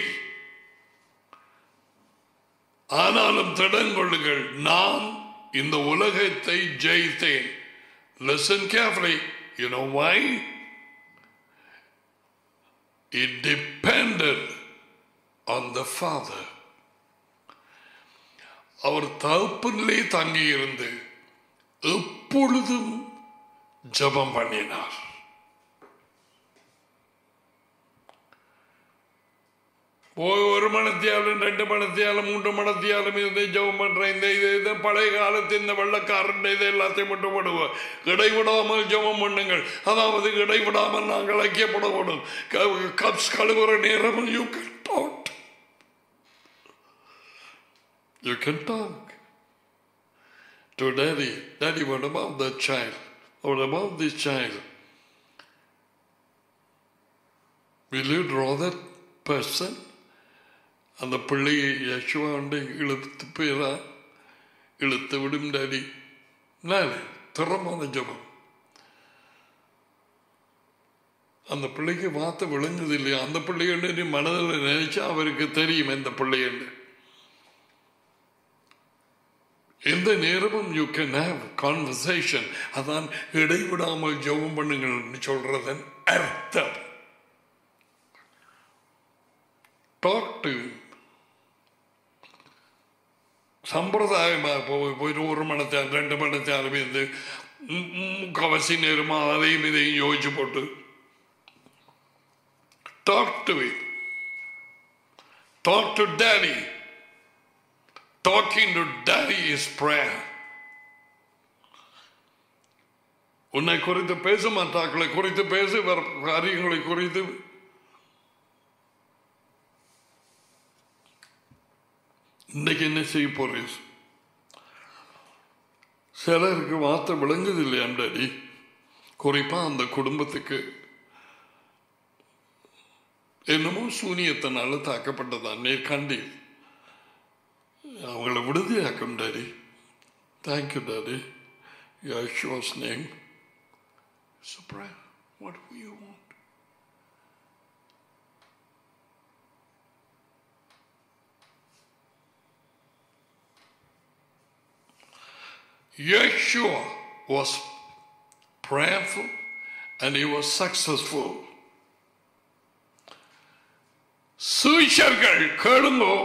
Speaker 1: ஆனாலும் திடங்கொள்ளுங்கள், நான் இந்த உலகத்தை ஜெயித்தேன். Listen carefully. You know why? It depended on the Father. அவர் தகப்பனிலே தங்கி இருந்து எப்பொழுதும் ஜெபம் பண்ணினார். ஒரு மணத்தியாலும் 2 மணத்தியாலும் 3 மணத்தியாலும் இதை ஜெபம் பண்ற இந்த பழைய காலத்து இந்த வெள்ளக்காரன் இதை எல்லாத்தையும் மட்டும் போடுவோம். இடைவிடாமல் ஜெபம் பண்ணுங்கள். அதாவது இடைவிடாமல் நாங்கள் ஐக்கியப்படணும். கப்ஸ் கழுவுற நேரம் you can talk. You can talk to daddy. Daddy, what about that child? What about this child? Will you draw that person? அந்த பிள்ளையை யேசுவா இழுத்து போயிடா, இழுத்து விடும் டாடி. திறமான ஜபம். அந்த பிள்ளைக்கு வார்த்தை விளங்குது இல்லையா? அந்த பிள்ளைன்னு நீ மனதில் நினைச்சா அவருக்கு தெரியும் எந்த பிள்ளைன்னு. எந்த நேரமும் யூ கேன் ஹேவ் கான்வர்சேஷன். அதான் இடைவிடாமல் ஜெபம் பண்ணுங்கள்னு சொல்றதன் அர்த்தம். Talk to. சம்பிரதாயமாக போயிட்டு 1 மணத்தால் 2 மணத்தாலும் இருந்து முக்கவசி நேரமா அதையும் இதையும் யோசிச்சு போட்டு talk to it. Talk to daddy. Talking to daddy is prayer. உன்னை குறித்து பேச மாட்டாக்களை குறித்து பேச காரியங்களை குறித்து இன்னைக்கு என்ன செய்ய போறீங்க? சிலருக்கு வார்த்தை விளங்குது இல்லையா டாடி? குறிப்பா அந்த குடும்பத்துக்கு என்னமோ சூனியத்தினால தாக்கப்பட்டதான் நேர்காண்டி அவங்கள விடுதியாக்கும் daddy. Thank you daddy. Yeshua's name is a prayer. What do you want? Yeshua was prayerful and he was successful. சீஷர்கள் கேளுங்கோ,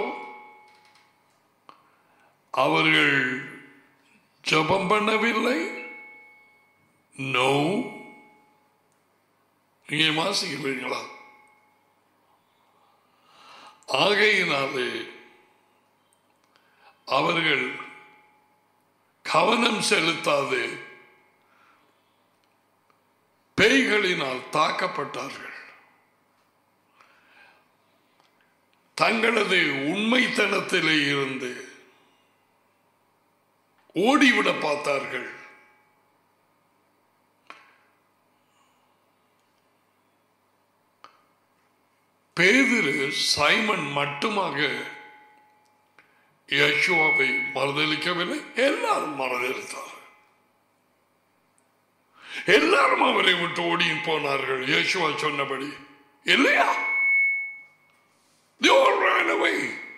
Speaker 1: அவர்கள் ஜெபம் பண்ணவில்லை. நோ, நீங்க வாசிக்கிறீங்களா? ஆகையினாலே அவர்கள் கவனம் செலுத்தாது பேய்களினால் தாக்கப்பட்டார்கள். தங்களது உண்மைத்தனத்திலே இருந்து ஓடிவிட பார்த்தார்கள். பேதுரு சைமன் மட்டுமாக யேசுவை மறுதலிக்கவில்லை, எல்லாரும் மறுதலித்தார்கள். எல்லாரும் அவரை விட்டு ஓடி போனார்கள். யேசுவா சொன்னபடி இல்லையா? They all ran away.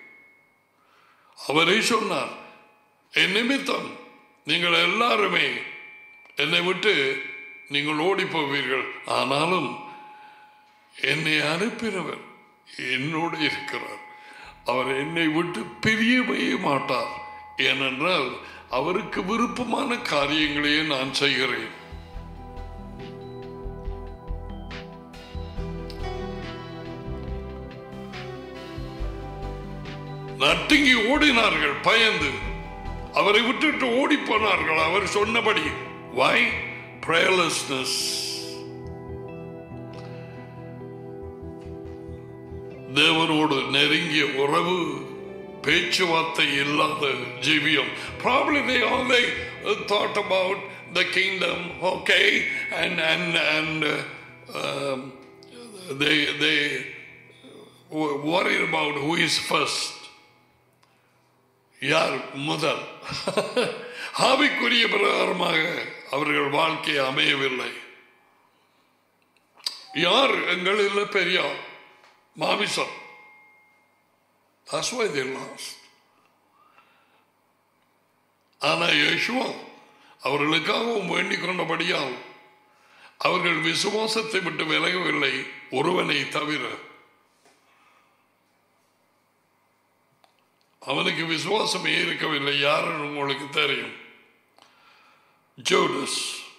Speaker 1: அவரே சொன்னார், என் நிமித்தம் நீங்கள் எல்லாருமே என்னை விட்டு நீங்கள் ஓடி போவீர்கள், ஆனாலும் என்னை அனுப்பினவர் என்னோடு இருக்கிறார். அவர் என்னை விட்டு பிரியவே மாட்டார். ஏனென்றால் அவருக்கு விருப்பமான காரியங்களையே நான் செய்கிறேன். நட்டுங்கி ஓடினார்கள் பயந்து. அவரை விட்டுட்டு ஓடி போனார்கள் அவர் சொன்னபடி. Why? Prayerlessness. தேவனோடு நெருங்கிய உறவு, பேச்சுவார்த்தை இல்லாத ஜீவியம். Probably they only thought about the kingdom, okay, and they worried about who is first. யார் முதல்? ஆவிக்குரிய பிரகாரமாக அவர்கள் வாழ்க்கை அமையவில்லை. யார் எங்களில் பெரியார்? மாமிசம். That's why they lost. ஆனா யேசுவா அவர்களுக்காகவும் வேண்டிக் கொண்டபடியால் அவர்கள் விசுவாசத்தை விட்டு விலகவில்லை, ஒருவனை தவிர. அவனுக்கு விசுவாசமே இருக்கவில்லை. யாருன்னு உங்களுக்கு தெரியும், ஜூடஸ்.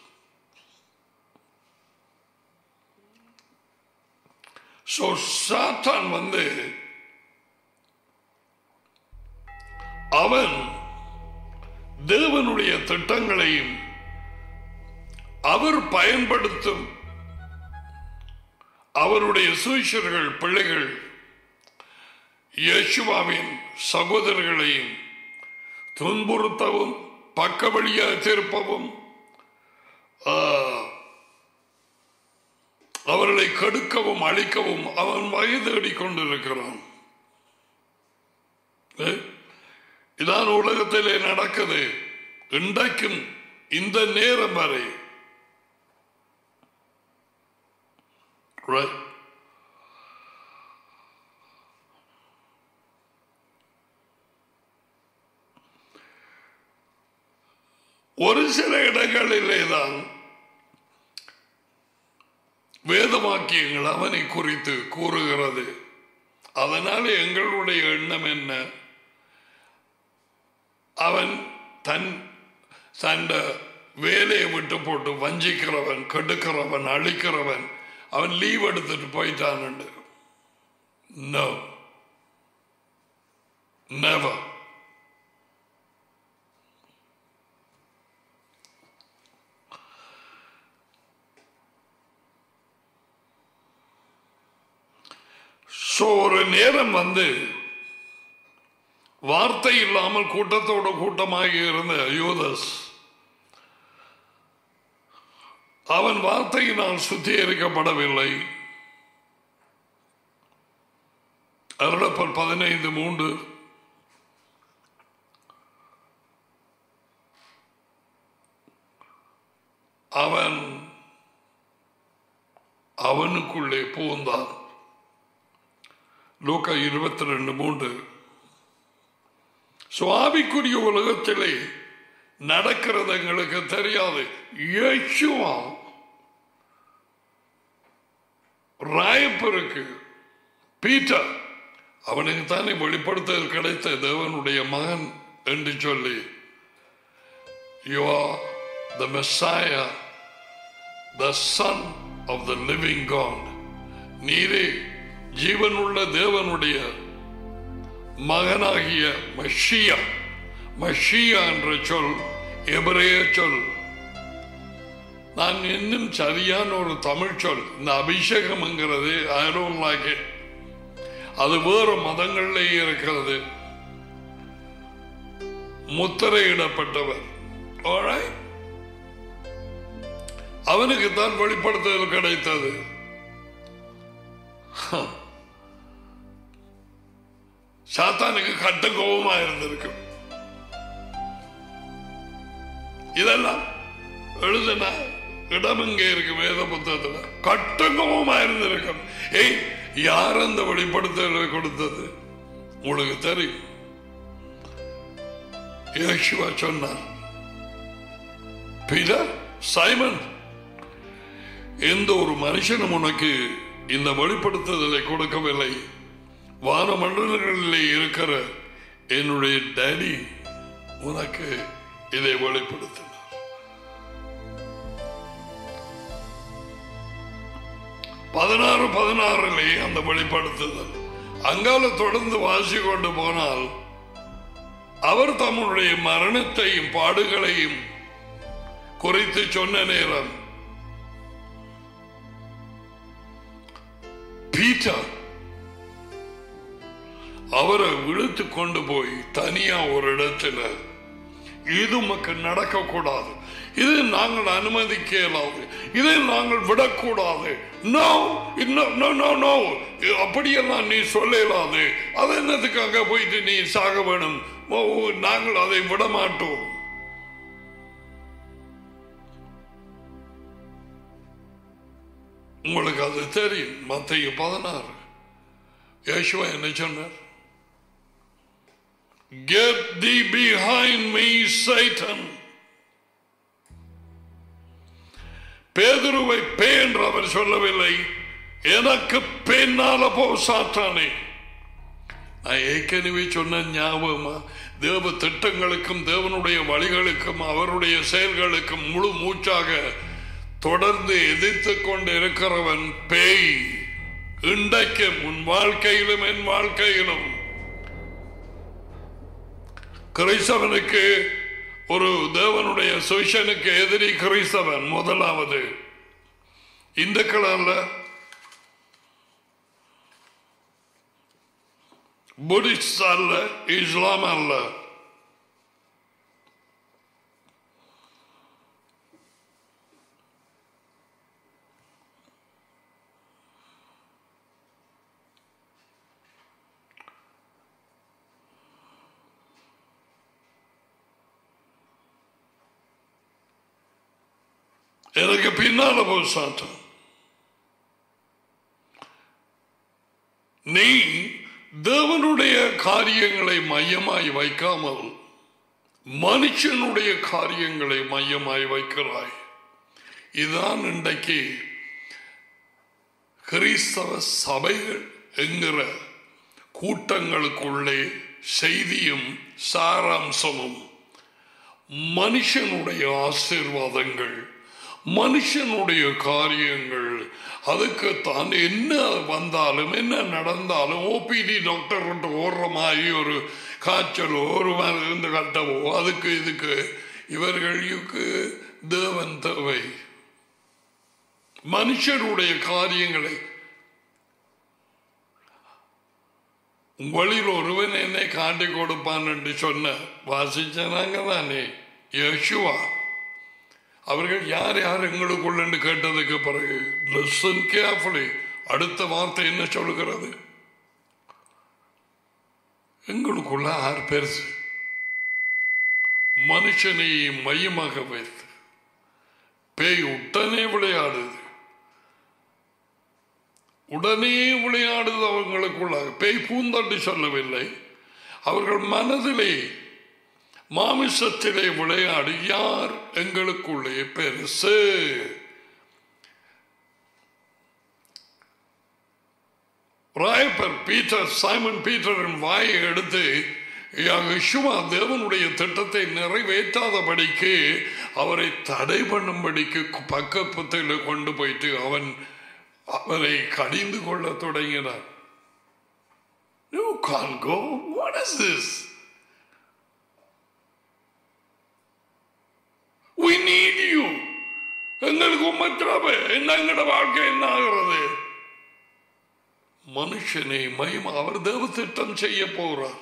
Speaker 1: சாத்தான் வந்து அவன் தேவனுடைய திட்டங்களையும் அவர் பயன்படுத்தும் அவருடைய சீஷர்கள் பிள்ளைகள் யேசுவாவின் சகோதரர்களையும் துன்புறுத்தவும் பக்கவழியாக திருப்பவும் அவர்களை கெடுக்கவும் அழிக்கவும் அவன் வகை தேடிக் கொண்டிருக்கிறான். இதான் உலகத்திலே நடக்குது இன்றைக்கும் இந்த நேரம் வரை. ஒரு சில இடங்களிலே தான் வேதவாக்கியங்கள் அவனை குறித்து கூறுகிறது. அதனால எங்களுடைய எண்ணம் என்ன? அவன் தன் வேலையை விட்டு போட்டு வஞ்சிக்கிறவன், கெடுக்கிறவன், அழிக்கிறவன், அவன் லீவ் எடுத்துட்டு போயிட்டான். No, never. ஒரு நேரம் வந்து வார்த்தை இல்லாமல் கூட்டத்தோட கூட்டமாக இருந்த யூதஸ், அவன் வார்த்தையினால் சுத்திகரிக்கப்படவில்லை. அருளப்பர் 15:3. அவன் அவனுக்குள்ளே புகுந்தான். லூக்கா 22:3. சுவாமிக்குரிய உலகத்திலே நடக்கிறது எங்களுக்கு தெரியாது. இயேசுவா ராயப்பருக்கு பீட்டர் அவனுக்கு தானே வெளிப்படுத்தல் கிடைத்த தேவனுடைய மகன் என்று சொல்லி, you are the Messiah, the son of the living God. நீரே ஜீவனுள்ள தேவனுடைய மகனாகிய மஷியா. மஷியா என்ற சொல் எபிரேய சொல். நான் இன்னும் சரியான ஒரு தமிழ் சொல், இந்த அபிஷேகம் என்கிறது I don't like it. அது வேறு மதங்களிலேயே இருக்கிறது. முத்திரையிடப்பட்டவர். Alright? அவனுக்கு தான் வெளிப்படுத்துதல் கிடைத்தது. சாத்தானுக்கு கட்ட கோபமா இருந்திருக்கும். இதெல்லாம் எழுதுன இடம் இங்கே இருக்கு வேத புத்தகத்துல. கட்ட கோபமா இருந்திருக்கும். ஏய், யார் அந்த வெளிப்படுத்தலை கொடுத்தது உங்களுக்கு தெரியும். யேசுவா சொன்னார், பீட்டர், சைமன், எந்த ஒரு மனுஷனும் உனக்கு இந்த வெளிப்படுத்துதலை கொடுக்கவில்லை, வானமண்டலங்களிலே இருக்கிற என்னுடைய டாடி உனக்கு இதை வெளிப்படுத்தினார். பதினாறு 16 அந்த வெளிப்படுத்துதல். அங்கால தொடர்ந்து வாசி கொண்டு போனால் அவர் தம்முடைய மரணத்தையும் பாடுகளையும் குறித்து சொன்ன நேரம் பீட்டர் அவரை இழுத்து கொண்டு போய் தனியா ஒரு இடத்துல, இது உமக்கு நடக்க கூடாது, இதை நாங்கள் அனுமதிக்க இயலாது, இதை நாங்கள் விடக்கூடாது, நோ நோ நோ நோ, அப்படியெல்லாம் நீ சொல்லலாது, அது என்னத்துக்காக போயிட்டு நீ சாக வேணும், நாங்கள் அதை விட மாட்டோம். உங்களுக்கு அது தெரியும். மத்தேயு 16 யேசுவா என்ன சொன்னார்? Get thee behind me, Satan. பேதுருவை பே என்று அவர் சொல்லவில்லை, எனக்கு பின்னால போ சாத்தானே. நான் ஏற்கனவே சொன்ன ஞாபகமா? தேவ திட்டங்களுக்கும் தேவனுடைய வழிகளுக்கும் அவருடைய செயல்களுக்கும் முழு மூச்சாக தொடர்ந்து எதிர்த்து கொண்டு இருக்கிறவன் பேய். இன்றைக்கு உன் வாழ்க்கையிலும் என் வாழ்க்கையிலும் கிறிஸ்தவனுக்கு, ஒரு தேவனுடைய சுவிசனுக்கு எதிரி கிறிஸ்தவன். முதலாவது இந்துக்கள் அல்ல, புத்திஸ்ட் அல்ல, இஸ்லாம் அல்ல. எனக்கு பின்னால போ சாத்தான். நீ தேவனுடைய காரியங்களை மையமாய் வைக்காமல் மனுஷனுடைய காரியங்களை மையமாய் வைக்கிறாய். இதுதான் இன்றைக்கு கிறிஸ்தவ சபைகள் என்கிற கூட்டங்களுக்குள்ளே செய்தியும் சாராம்சமும். மனுஷனுடைய ஆசீர்வாதங்கள், மனுஷனுடைய காரியங்கள், அதுக்கு தான் என்ன வந்தாலும் என்ன நடந்தாலும் ஓபிடி டாக்டர் ஓடுற மாதிரி ஒரு காய்ச்சலோ ஒரு மருந்து கட்டவோ அதுக்கு இதுக்கு இவர்களுக்கு தேவன் தேவை. மனுஷனுடைய காரியங்களை உங்களில் ஒருவன் என்னை காட்டி கொடுப்பான் என்று சொன்ன வாசிச்சாங்க தானே யேசுவா. அவர்கள் யார் யார் எங்களுக்குள்ள கேட்டதுக்கு பிறகு listen carefully, அடுத்த வார்த்தை என்ன சொல்லுகிறது? எங்களுக்குள்ள யார் பெருசு? மனுஷனை மையமாக வைத்து பேய் உடனே விளையாடுது, உடனே விளையாடுது அவங்களுக்குள்ளாக. பேய் பூந்தட்டு சொல்லவில்லை, அவர்கள் மனதிலே மாமிசத்திலே விளையாடி யார் எங்களுக்குள்ளே பெருசு. ராயப்பர் பீட்டர், சைமன் பீட்டரின் வாயை எடுத்து யெகோவா தேவனுடைய திட்டத்தை நிறைவேற்றாதபடிக்கு அவரை தடை பண்ணும்படிக்கு பக்கத்தில் கொண்டு போயிட்டு அவரை கடிந்து கொள்ள தொடங்கினார். You can't go. What is this? We need you. எங்களுக்கு உமத்திரவே எங்களோட வாழ்க்கை என்ன ஆகிறது? மனுஷனை மகிமை அவர் தேவ திட்டம் செய்ய போறார்.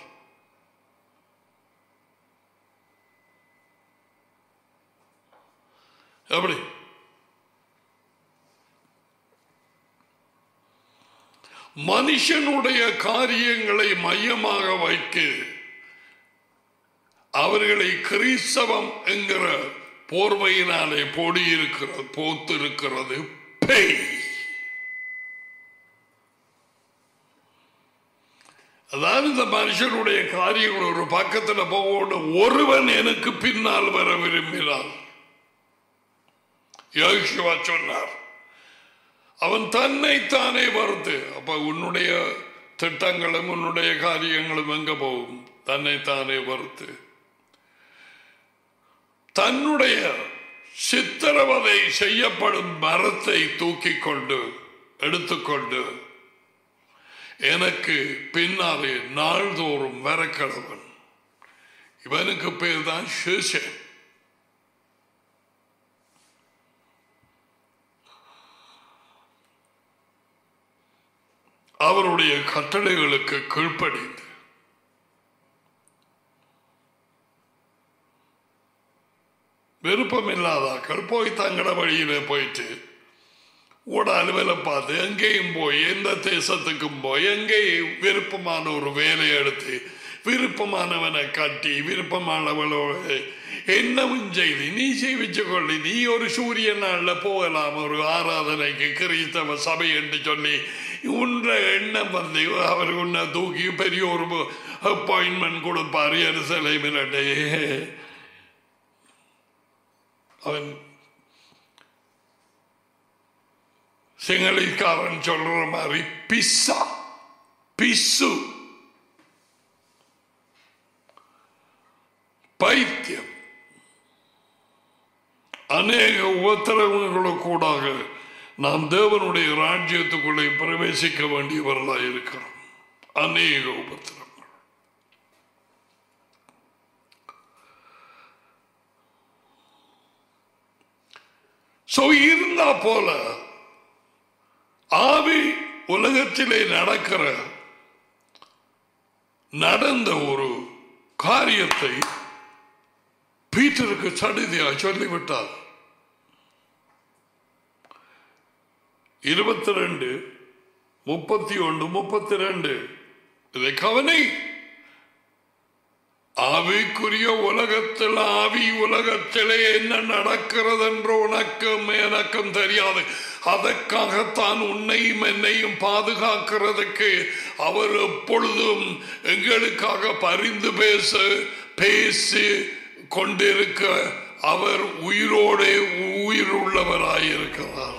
Speaker 1: எப்படி மனுஷனுடைய காரியங்களை மையமாக வைத்து அவர்களை கிறிஸ்தவம் என்கிற போர்வையினாலே போத்திருக்கிறது பேய். அதாவது இந்த மனுஷனுடைய காரியங்கள் ஒரு பக்கத்தில் போக, ஒருவன் எனக்கு பின்னால் வர விரும்பினான். யெகோவா சொன்னார், அவன் தன்னைத்தானே வருத்து. அப்ப உன்னுடைய திட்டங்களும் உன்னுடைய காரியங்களும் எங்க போகும்? தன்னைத்தானே வருத்து. தன்னுடைய சித்திரவதை செய்யப்படும் மரத்தை தூக்கி கொண்டு எடுத்துக்கொண்டு எனக்கு பின்னாலே நாள்தோறும் வரக்கடவன். இவனுக்கு பேர் தான் சிஷ்யன். அவருடைய கட்டளைகளுக்கு கீழ்ப்படிந்து விருப்பம் இல்லாதாக்கள் போய் தங்கட வழியில போயிட்டு ஓட அலுவலை பார்த்து எங்கேயும் போய் எந்த தேசத்துக்கும் போய் எங்கேயும் விருப்பமான ஒரு வேலையை எடுத்து விருப்பமானவனை கட்டி விருப்பமானவளோட என்னவும் செய்து நீ செய்விச்சு கொள்ளி நீ ஒரு சூரிய நாள்ல போகலாம் ஒரு ஆராதனைக்கு கிறிஸ்தவ சபை என்று சொல்லி உன்ற எண்ணம் வந்து அவர் உன்னை தூக்கி பெரிய ஒரு அப்பாயின்மெண்ட் கொடுப்பாரு எருசலேமிலே. அவன் சிங்களிக்காரன் சொல்ற மாதிரி பிஸ்ஸா பிசு பைத்தியம். அநேக உபத்திரவங்களுக்கூடாக நாம் தேவனுடைய ராஜ்யத்துக்குள்ளே பிரவேசிக்க வேண்டியவர்களாக இருக்கிறோம். அநேக உபத்திரவங்கள். இருந்தா போல ஆவி உலகத்திலே நடந்த ஒரு காரியத்தை பீட்டருக்கு சடிதியாக சொல்லிவிட்டார். 22, 31, 32 இதை கவனி. ஆவிக்குரிய உலகத்தில் ஆவி உலகத்திலே என்ன நடக்கிறது என்று உனக்கும் எனக்கும் தெரியாது. அதற்காகத்தான் உன்னையும் என்னையும் பாதுகாக்கிறதுக்கு அவர் எப்பொழுதும் எங்களுக்காக பரிந்து பேசி கொண்டிருக்க அவர் உயிரோடே உயிருள்ளவராயிருக்கிறார்.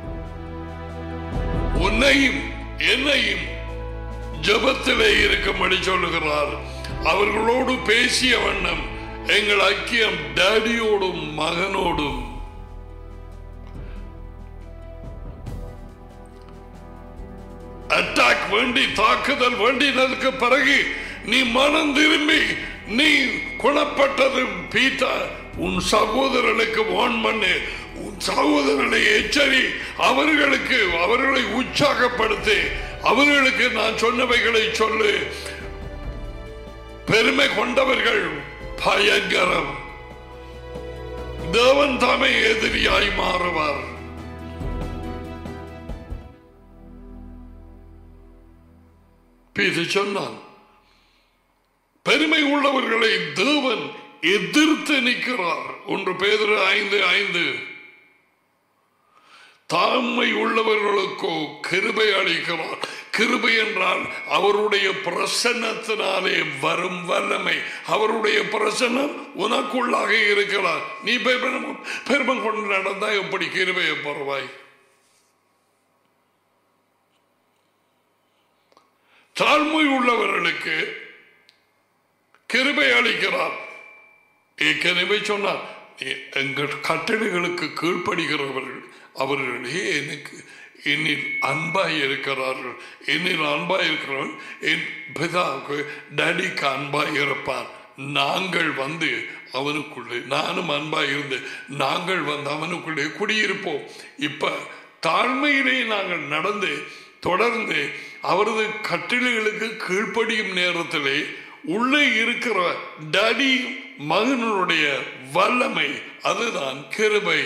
Speaker 1: உன்னையும் என்னையும் ஜெபத்திலே இருக்கும்படி சொல்லுகிறார். அவர்களோடு பேசிய வண்ணம் எங்கள் ஐக்கியம் டாடியோடும் மகனோடும் அட்டாக் வேண்டி தாக்குதல் வேண்டினதுக்கு பிறகு நீ மனம் திரும்பி நீ குணப்பட்டது பீட்டர் உன் சகோதரர்களுக்கு வான் பண்ணு, உன் சகோதரர்களை எச்சரி, அவர்களை உற்சாகப்படுத்தி அவர்களுக்கு நான் சொன்னவைகளை சொல்லு. பெருமை கொண்டவர்கள் பயங்கரம், தேவன் தாமே எதிரியாய் மாறுவார். பீட்டர் சொன்னான், பெருமை உள்ளவர்களை தேவன் எதிர்த்து நிற்கிறார். 1 பேதுரு 5:5 தாழ்மை உள்ளவர்களுக்கோ கிருபை அளிக்கிறார். கிருபை என்றால் அவருடைய பிரசன்னத்தினாலே வரும் வல்லமை. அவருடைய பிரசன்னம் உனக்குள்ளாக இருக்கிறார். நீ பெருமை கொண்டு நடந்தா எப்படி கிருபையை பெறுவாய்? தாழ்மை உள்ளவர்களுக்கு கிருபை அளிக்கிறார். ஏற்கனவே சொன்னார், எங்கள் கட்டளைகளுக்கு கீழ்ப்படுகிறவர்கள் அவர்களே எனக்கு என்னில் அன்பாய் இருக்கிறார்கள். என்னில் அன்பாய் இருக்கிறவர்கள் என் பிதாவுக்கு டேடிக்கு அன்பாய் இருப்பார். நாங்கள் வந்து அவனுக்குள்ளே, நானும் அன்பாய் இருந்து நாங்கள் வந்து அவனுக்குள்ளே குடியிருப்போம். இப்ப தாழ்மையிலே நாங்கள் நடந்து தொடர்ந்து அவரது கட்டளைகளுக்கு கீழ்ப்படியும் நேரத்திலே உள்ளே இருக்கிற டேடி மகனுடைய வல்லமை, அதுதான் கிருபை.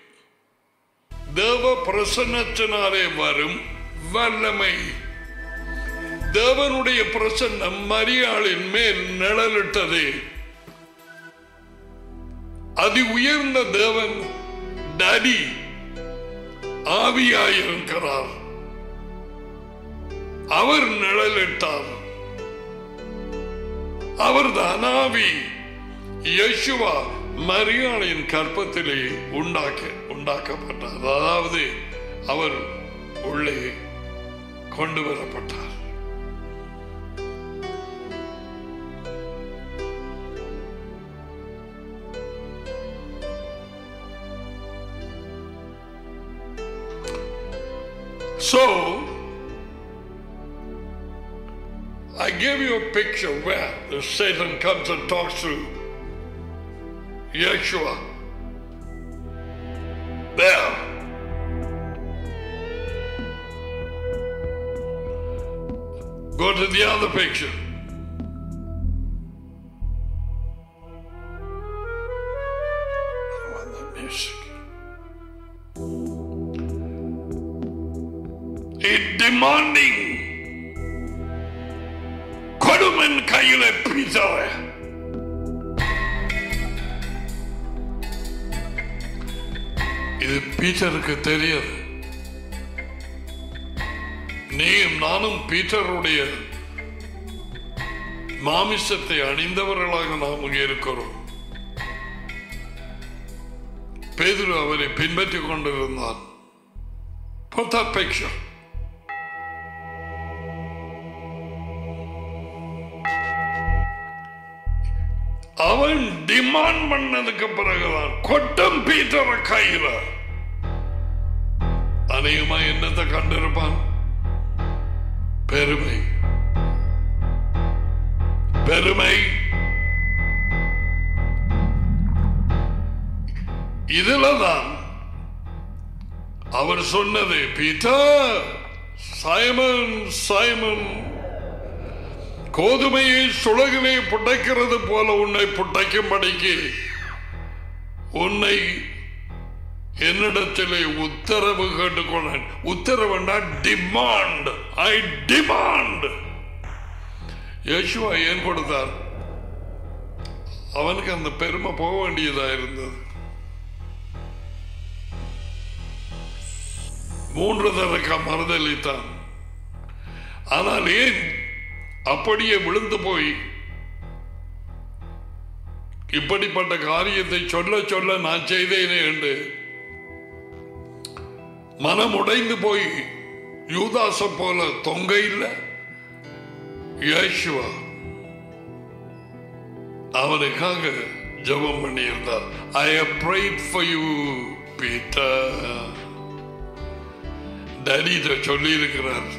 Speaker 1: தேவ பிரசன்னத்தினாலே வரும் வல்லமை. தேவனுடைய பிரசன்னம் மரியாளின் மேல் நிழலிட்டது. அதி உயர்ந்த தேவன் டேடி ஆவியாயிருக்கிறார். அவர் நிழலிட்டார். அவர்தான் ஆவி. யேசுவா மரியாளின் கற்பத்திலே உண்டாக்கப்பட்டார். அதாவது அவர் உள்ளே கொண்டு வரப்பட்டார். So I gave you a picture where the Satan comes and talks to Yeshua. There. Go to the other picture. I want that music. It's demanding. கொடுமன் கையில பீசாவ. இது பீட்டருக்கு தெரியாது. நீயும் நானும் பீட்டருடைய மாமிசத்தை அணிந்தவர்களாக நாம் இங்கே இருக்கிறோம். பேதுரு அவரை பின்பற்றிக் கொண்டிருந்தார். Put that picture. அவன் டிமாண்ட் பண்ணதுக்கு பிறகுதான் கொட்டம் பீட்டர கையில. அநேகமா என்னத்தை கண்டிருப்பான்? பெருமை. பெருமை. இதுலதான் அவர் சொன்னது, பீட்டர், சைமன் சைமன், கோதுமையை சுளகிலே புடைக்கிறது போல உன்னை புடைக்கும்படிக்கு உன்னை என்னிடத்திலே உத்தரவு கேட்டுக்கொண்டேன். உத்தரவுன்னா டிமாண்ட். I demand. யேசுவா ஏன் கொடுத்தார்? அவனுக்கு அந்த பெருமை போக வேண்டியதா இருந்தது. 3 தடவை மறுதளித்தான். ஆனால் ஏன் அப்படியே விழுந்து போய் இப்படிப்பட்ட காரியத்தை சொல்ல சொல்ல நான் செய்தேனே என்று மனம் உடைந்து போய் யூதாச போல தொங்க இல்லை. யேசுவா அவனுக்காக ஜெபம் பண்ணியிருந்தார். I have prayed for you, Peter. Daddy சொல்லி இருக்கிறார்.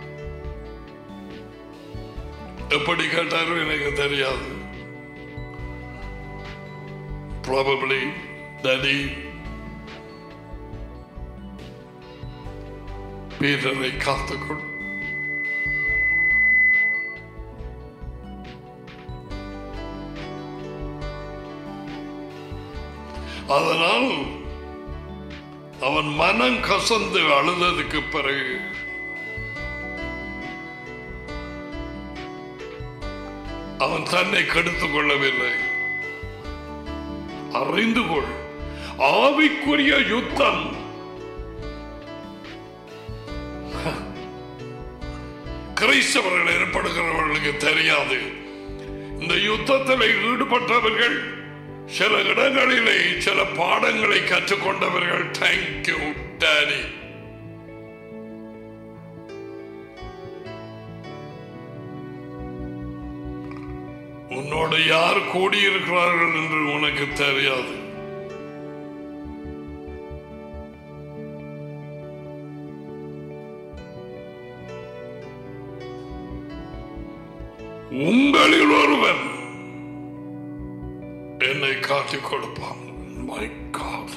Speaker 1: எப்படி கேட்டாரும் எனக்கு தெரியாது. Probably Daddy பீட்டரை காத்துக்கொள். அதனால் அவன் மனம் கசந்து அழுததுக்கு பிறகு அவன் தன்னை கெடுத்துக் கொள்ளவில்லை. அறிந்து கொள், ஆவிக்குரிய யுத்தம் கிறிஸ்தவர்கள் ஏற்படுகிறவர்களுக்கு தெரியாது. இந்த யுத்தத்தில் ஈடுபட்டவர்கள் சில இடங்களிலே சில பாடங்களை கற்றுக்கொண்டவர்கள். Thank you daddy. உன்னோட யார் கூடியிருக்கிறார்கள் என்று உனக்கு தெரியாது. உங்களில் ஒருவன் என்னை காட்டிக் கொடுப்பான். My God.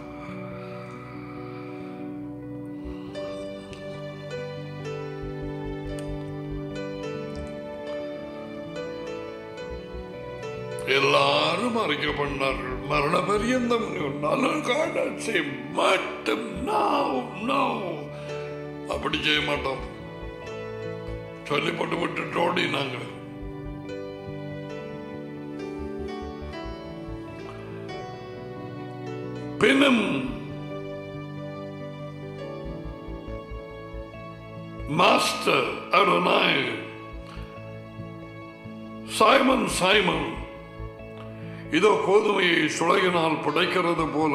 Speaker 1: எல்லாரும் அறிக்கப்பட்டார்கள். மரண பரியந்தம் மட்டும் அப்படி செய்ய மாட்டோம் சொல்லி போட்டு விட்டு ஓடி நாங்கள். பின்னும் மாஸ்டர் அருணாய் சைமன் சைமன், இதோ கோதுமையை சுளையினால் புடைக்கிறது போல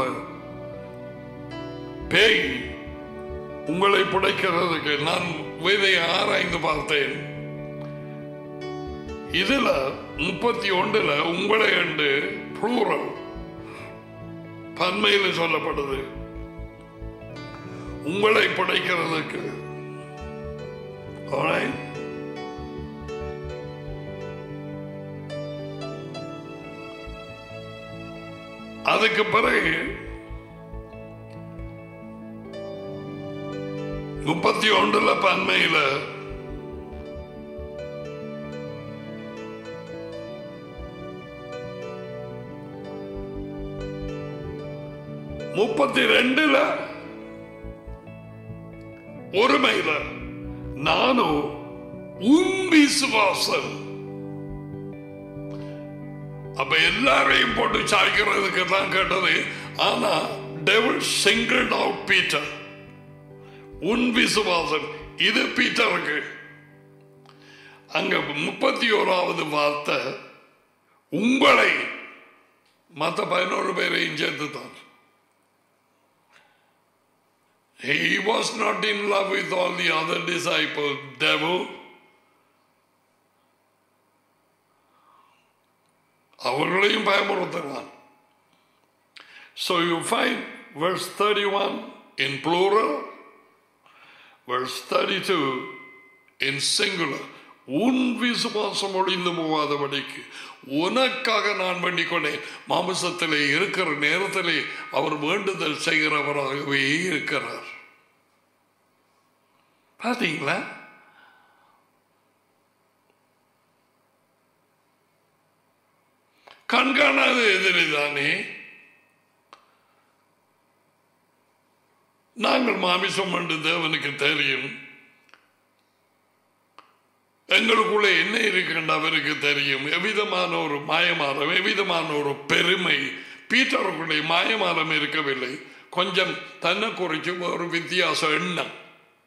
Speaker 1: பேய் உங்களை புடைக்கிறதுக்கு நான் வேதை ஆராய்ந்து பார்த்தேன். இதுல 31 உங்களை என்று புளூரல் பன்மையில் சொல்லப்படுது. உங்களை புடைக்கிறதுக்கு. அதுக்கு பிறகு 31 பன்மையில முப்பத்தி 32 ஒருமையில நானும் உன் விசுவாசம். அப்ப எல்லாரையும் போட்டு சாய்க்கிறதுக்கு தான் கேட்டது. ஆனா devil singled out Peter. உன் விசுவாசம் இது பீட்டருக்கு. அங்க 31வது வார்த்தை உங்களை மற்ற 11 பேரையும் சேர்த்து தான். He was not in love with all the other disciples, devil. அவர்களையும் பயமுறுத்தினான். So you find verse 31 in plural, verse 32 in singular. உன் விசுவாசம் ஒழிந்து போகாதபடிக்கு உனக்காக நான் வேண்டிக் கொண்டேன். மாமிசத்திலே இருக்கிற நேரத்திலே அவர் வேண்டுதல் செய்கிறவராகவே இருக்கிறார். பாத்தீங்களா? கண்காணாத எதிரிதானே. நாங்கள் மாமிசம் என்று தேவனுக்கு தெரியும். எங்களுக்குள்ள என்ன இருக்கின்ற அவருக்கு தெரியும். எவ்விதமான ஒரு மாயமாலம், எவ்விதமான ஒரு பெருமை பீட்டருக்குள்ளே மாயமாலம் இருக்கவில்லை. கொஞ்சம் தன்னை குறித்து ஒரு வித்தியாச எண்ணம்.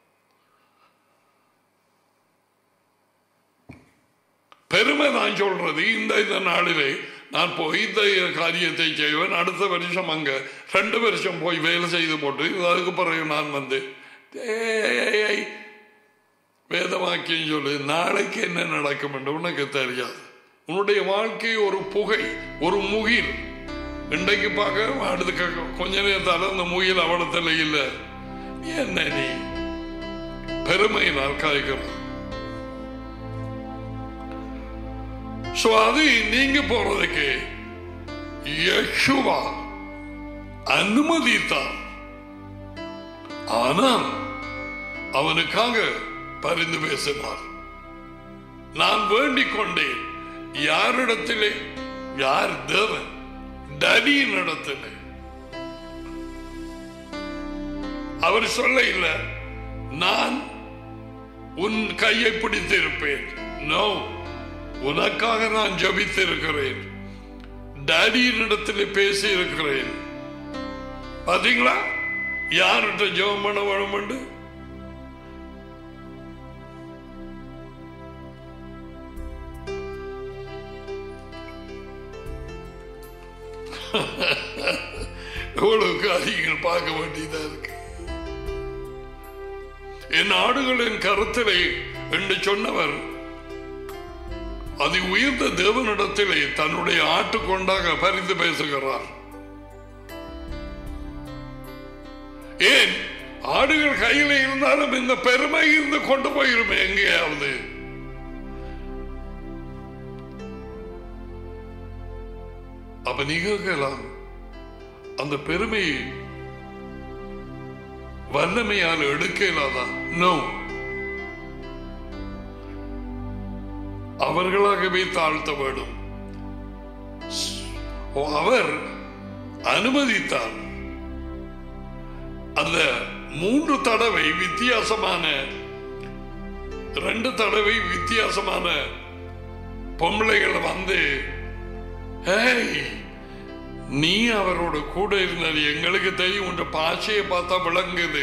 Speaker 1: பெருமை தான் சொல்றது. இந்த நாளிலே நான் போய் இந்த காரியத்தை செய்வேன், அடுத்த வருஷம் அங்க 2 வருஷம் போய் வேலை செய்து போட்டு அதுக்கு பிறகு நான் வந்து வேதவாக்கியம் சொல்லு, நாளைக்கு என்ன நடக்கும் என்று உனக்கு தெரியாது. உன்னுடைய வாழ்க்கை ஒரு புகை, ஒரு முகில். இன்றைக்கு பார்க்க அடுத்து கொஞ்ச நேரத்தால அந்த முகில் அவலத்தில் இல்லை. என்ன நீ பெருமையினால் காய்க்கிறோம். அது நீங்க போறதுக்கு யெகோவா அனுமதித்தார். ஆனால் அவனுக்காக பரிந்து பேசினார். நான் வேண்டிக் கொண்டேன். யாரிடத்திலே? யார்? தேவன் டடியின் இடத்திலே. அவர் சொல்ல இல்லை நான் உன் கையை பிடித்திருப்பேன். நோ, உனக்காக நான் ஜபித்திருக்கிறேன். டாடியின் இடத்திலே பேசி இருக்கிறேன். பாத்தீங்களா யார்கிட்ட ஜெபம் பண்ண வேணும் என்று? எவ்வளவு காரியங்கள் பார்க்க வேண்டியதா இருக்கு. என் ஆடுகளின் கருத்திலே என்று சொன்னவர் அது உயர்ந்த தேவனிடத்திலே தன்னுடைய ஆட்டுக்கொண்டாக பரிந்து பேசுகிறார். ஏன் ஆடுகள் கையில் இருந்தாலும் இந்த பெருமை இருந்து கொண்டு போயிருமே எங்கேயாவது. அப்ப நீங்க கேட்கலாம், அந்த பெருமையை வல்லமையால் எடுக்க இல்லாதா? நோ, அவர்களாகவே தாழ்த்த வேண்டும். அவர் அனுமதித்தார். அந்த 3 தடவை வித்தியாசமான 2 தடவை வித்தியாசமான பொம்பளைகள் வந்து, நீ அவரோட கூட இருந்தது எங்களுக்கு தெரியும், உன் பாஷையை பார்த்தா விளங்குது.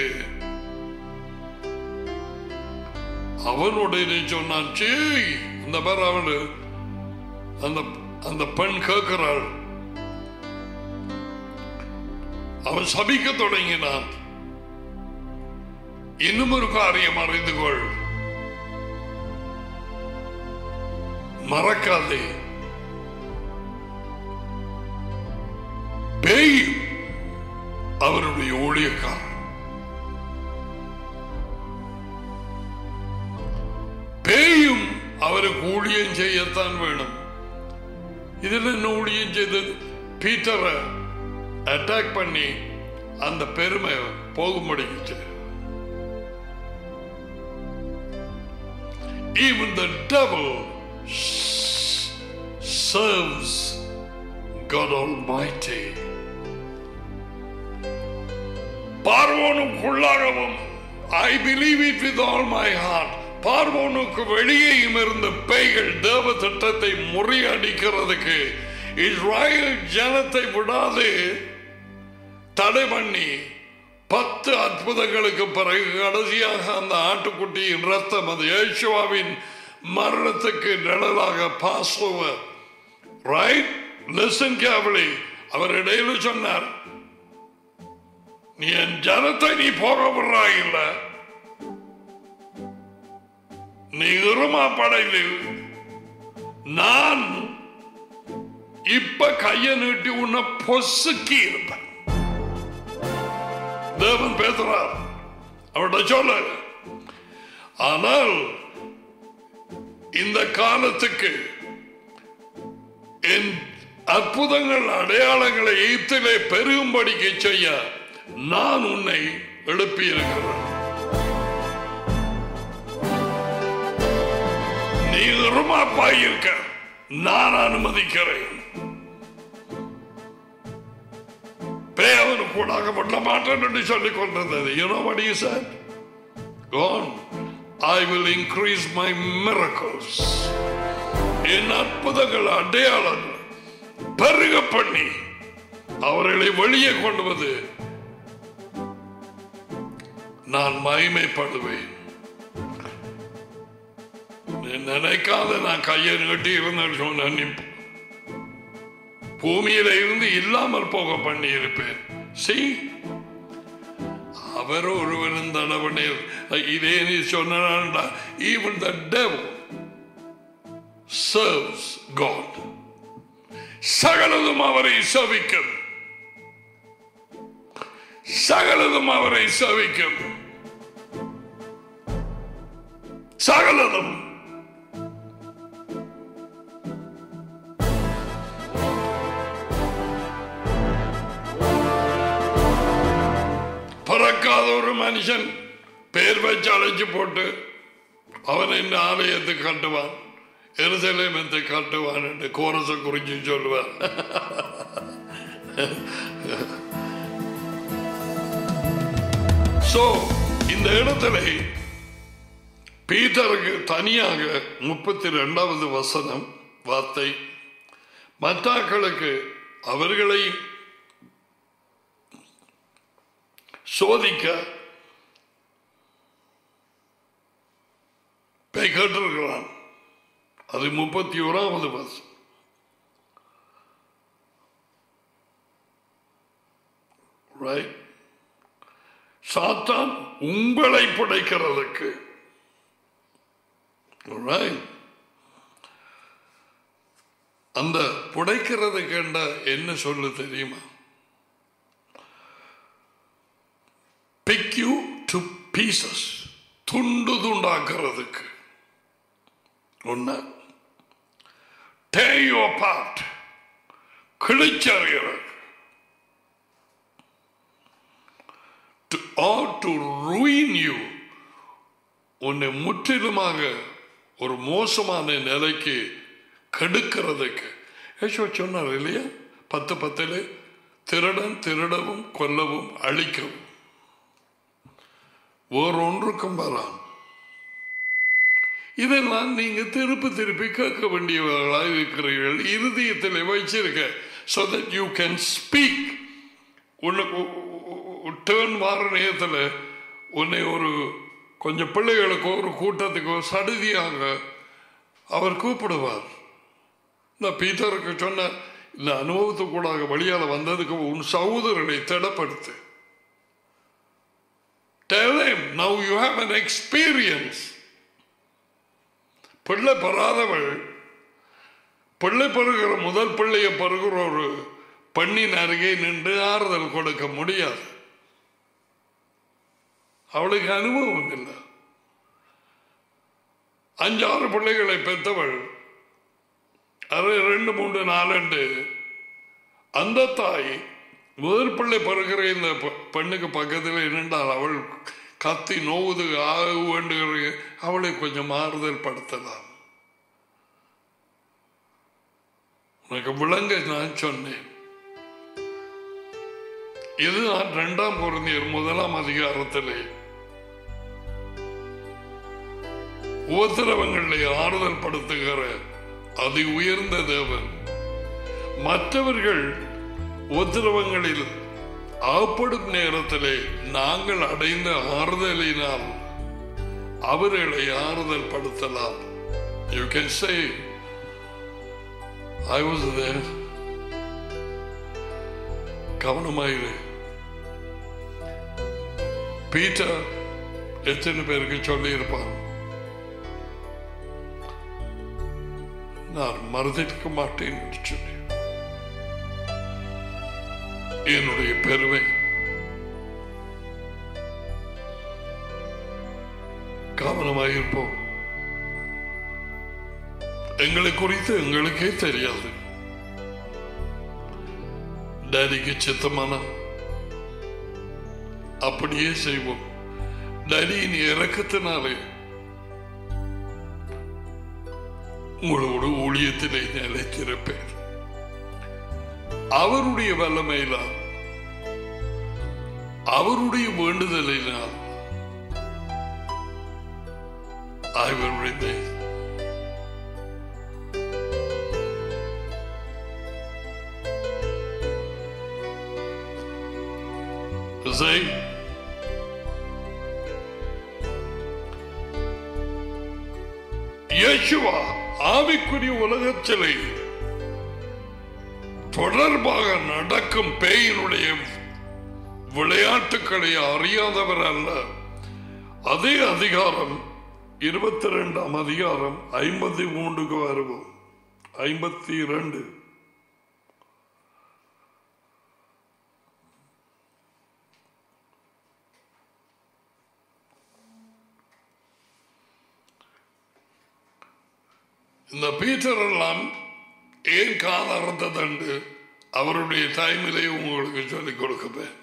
Speaker 1: அவனோட சொன்னான், அந்த பேர் அவனு அந்த பெண் கேட்கிறாள். அவன் சபிக்க தொடங்கினான். இன்னும் ஒரு காரியம் அறிந்து கொள், மறக்காதே, பேய் அவருடைய ஊழியக்காரன். பேயும் அவருக்கு ஊழியம் செய்யத்தான் வேணும். இதில் என்ன ஊழியம் செய்தது? பீட்டரை அட்டாக் பண்ணி அந்த பெருமை போகும்படிச்சு. Even the devil serves God Almighty. பார்வோனுக்குள்ளாகவும் I believe it with all my heart. பார்வோனுக்கு வெளியேயும் இருந்த பேய்கள் தேவ திட்டத்தை முறியடிக்கிறதுக்கு இஸ்ராயல் ஜனத்தை விடாது தடை பண்ணி 10 அற்புதங்களுக்கு பிறகு கடைசியாக அந்த ஆட்டுக்குட்டியின் ரத்தம், அது இயேசுவின் மரணத்துக்கு நிழலாக பாஸ்ஓவர். Right, listen carefully. அவர் இடையில சொன்னார், நீ என் ஜனத்தை நீ போக விடுறாயில்ல, நீ இருமா படையில் நான் இப்ப கையை நீட்டி உன்னை பொசுக்கி இருப்பேன். தேவன் பேசுறார், அவட சொல்ல. ஆனால் இந்த காலத்துக்கு என் அற்புதங்கள் அடையாளங்களை ஈத்திலே பெருகும்படிக்கு செய்ய நான் உன்னை எழுப்பி இருக்கிறேன். நீ இருமாப்பாயிருக்க நான் அனுமதிக்கிறேன். பேவனு கூடாகப்பட்ட மாட்டேன் என்று சொல்லிக் கொண்டிருந்தது. You know what he said? God, I will increase my miracles. என் அற்புதங்கள் அடையாளங்கள் பெருக பண்ணி அவர்களை வெளியே கொண்டு வந்து நான் மகிமைப்படுவேன். நினைக்காத நான் கையை நீட்டி இருந்தேன் சொன்ன பூமியில இருந்து இல்லாமல் போக பண்ணி இருப்பேன். அவர் ஒருவரும் தடவனே இதே நீ சொன்னா. Even the devil serves God. சகலதும் அவரை சேவிக்கும், சகலதும் அவரை சேவிக்கும், சகலதும். பிறக்காத ஒரு மனுஷன் பேர் வச்சு அழைச்சு போட்டு அவன் இந்த ஆலயத்தை கட்டுவான், எருசலேமத்தை கட்டுவான் என்று கோரச குறிச்சு சொல்லுவான். இந்த இடத்துல பீட்டருக்கு தனியாக 32வது வசனம் வார்த்தை, மற்றாக்களுக்கு அவர்களை சோதிக்க கேட்டிருக்கிறான். அது 31வது வசனம். right? சாத்தான் உங்களை புடைக்கிறதுக்கு, right? அந்த புடைக்கிறதுக்கு என்ன சொல்லு தெரியுமா? pick you to pieces, துண்டு துண்டாக்குறதுக்கு. ஒண்ணு, tear you apart, கிழிச்சறிகிறது. or to ruin you, உன்னை முற்றிலுமாக ஒரு மோசமான நிலைக்கு கெடுக்கிறதுக்கு. யேசுவா சொன்னார் இல்லையா 10:10, திருடன் திருடவும் கொல்லவும் அழிக்கவும், வேறொன்றுக்கும் வரான். இதெல்லாம் நீங்க திருப்பி கேட்க வேண்டியவர்களாக இருக்கிறீர்கள், இருதயத்தில் வச்சிருக்க. so that you can speak. உனக்கு டேர்ன் வார நேரத்தில் உன்னை ஒரு கொஞ்சம் பிள்ளைகளுக்கோ ஒரு கூட்டத்துக்கோ சடுதியாக அவர் கூப்பிடுவார். நான் பீட்டருக்கு சொன்ன இந்த அனுபவத்துக்கூடாக வழியால் வந்ததுக்கு உன் சகோதரனை திடப்படுத்து. Tell him, now you have an experience. பிள்ளை பெறாதவள், பிள்ளை பெறுகிற முதல் பிள்ளையை பெறுகிற ஒரு பெண்ணின் அருகே நின்று ஆறுதல் கொடுக்க முடியாது. அவளுக்கு அனுபவம் இல்லை. 5-6 பிள்ளைகளை பெற்றவள், 2, 3, 4 அந்த தாய் முதல் பிள்ளை பிறகுற இந்த பெண்ணுக்கு பக்கத்தில் நின்றால் அவள் கத்தி நோவுது ஆக வேண்டுகிற, அவளை கொஞ்சம் மாறுதல் படுத்தலாம். உனக்கு விளங்க நான் சொன்னேன். இதுதான் 2 கொரிந்தியர் 1 அதிகாரத்திலே உபத்திரவங்களை ஆறுதல் படுத்துகிற அதி உயர்ந்த தேவன் மற்றவர்கள் உபத்திரவங்களில் அகப்படும் நேரத்திலே நாங்கள் அடைந்த ஆறுதலினால் அவர்களை ஆறுதல் படுத்தலாம். You can say, I was there. கவனமாயிரு. பீட்டர் எத்தனை பேருக்கு சொல்லி இருப்பான், நான் மறந்திருக்க மாட்டேன் என்று சொல்லி. என்னுடைய பெருமை கவனமாயிருப்போம். எங்களை குறித்து எங்களுக்கே தெரியாது. டாடிக்கு சித்தமான அப்படியே செய்வோம். டாடியின் இரக்கத்தினாலே உங்களோடு ஊழியத்திலே நிலைத்திருப்பேன். அவருடைய வல்லமையினால், அவருடைய வேண்டுதலினால் I will remain. Say, Yeshua ஆவிக்குரிய உலகத்திலே தொடர்பாக நடக்கும் பேயினுடைய விளையாட்டுக்களை அறியாதவர் அல்ல. அதே அதிகாரம் 22 அதிகாரம் 53 வருவோம். 52. இந்த பீட்டர் எல்லாம் ஏன் கால அறுத்ததண்டு அவருடைய டைமிலே உங்களுக்கு சொல்லிக் கொடுக்கப்பேன்.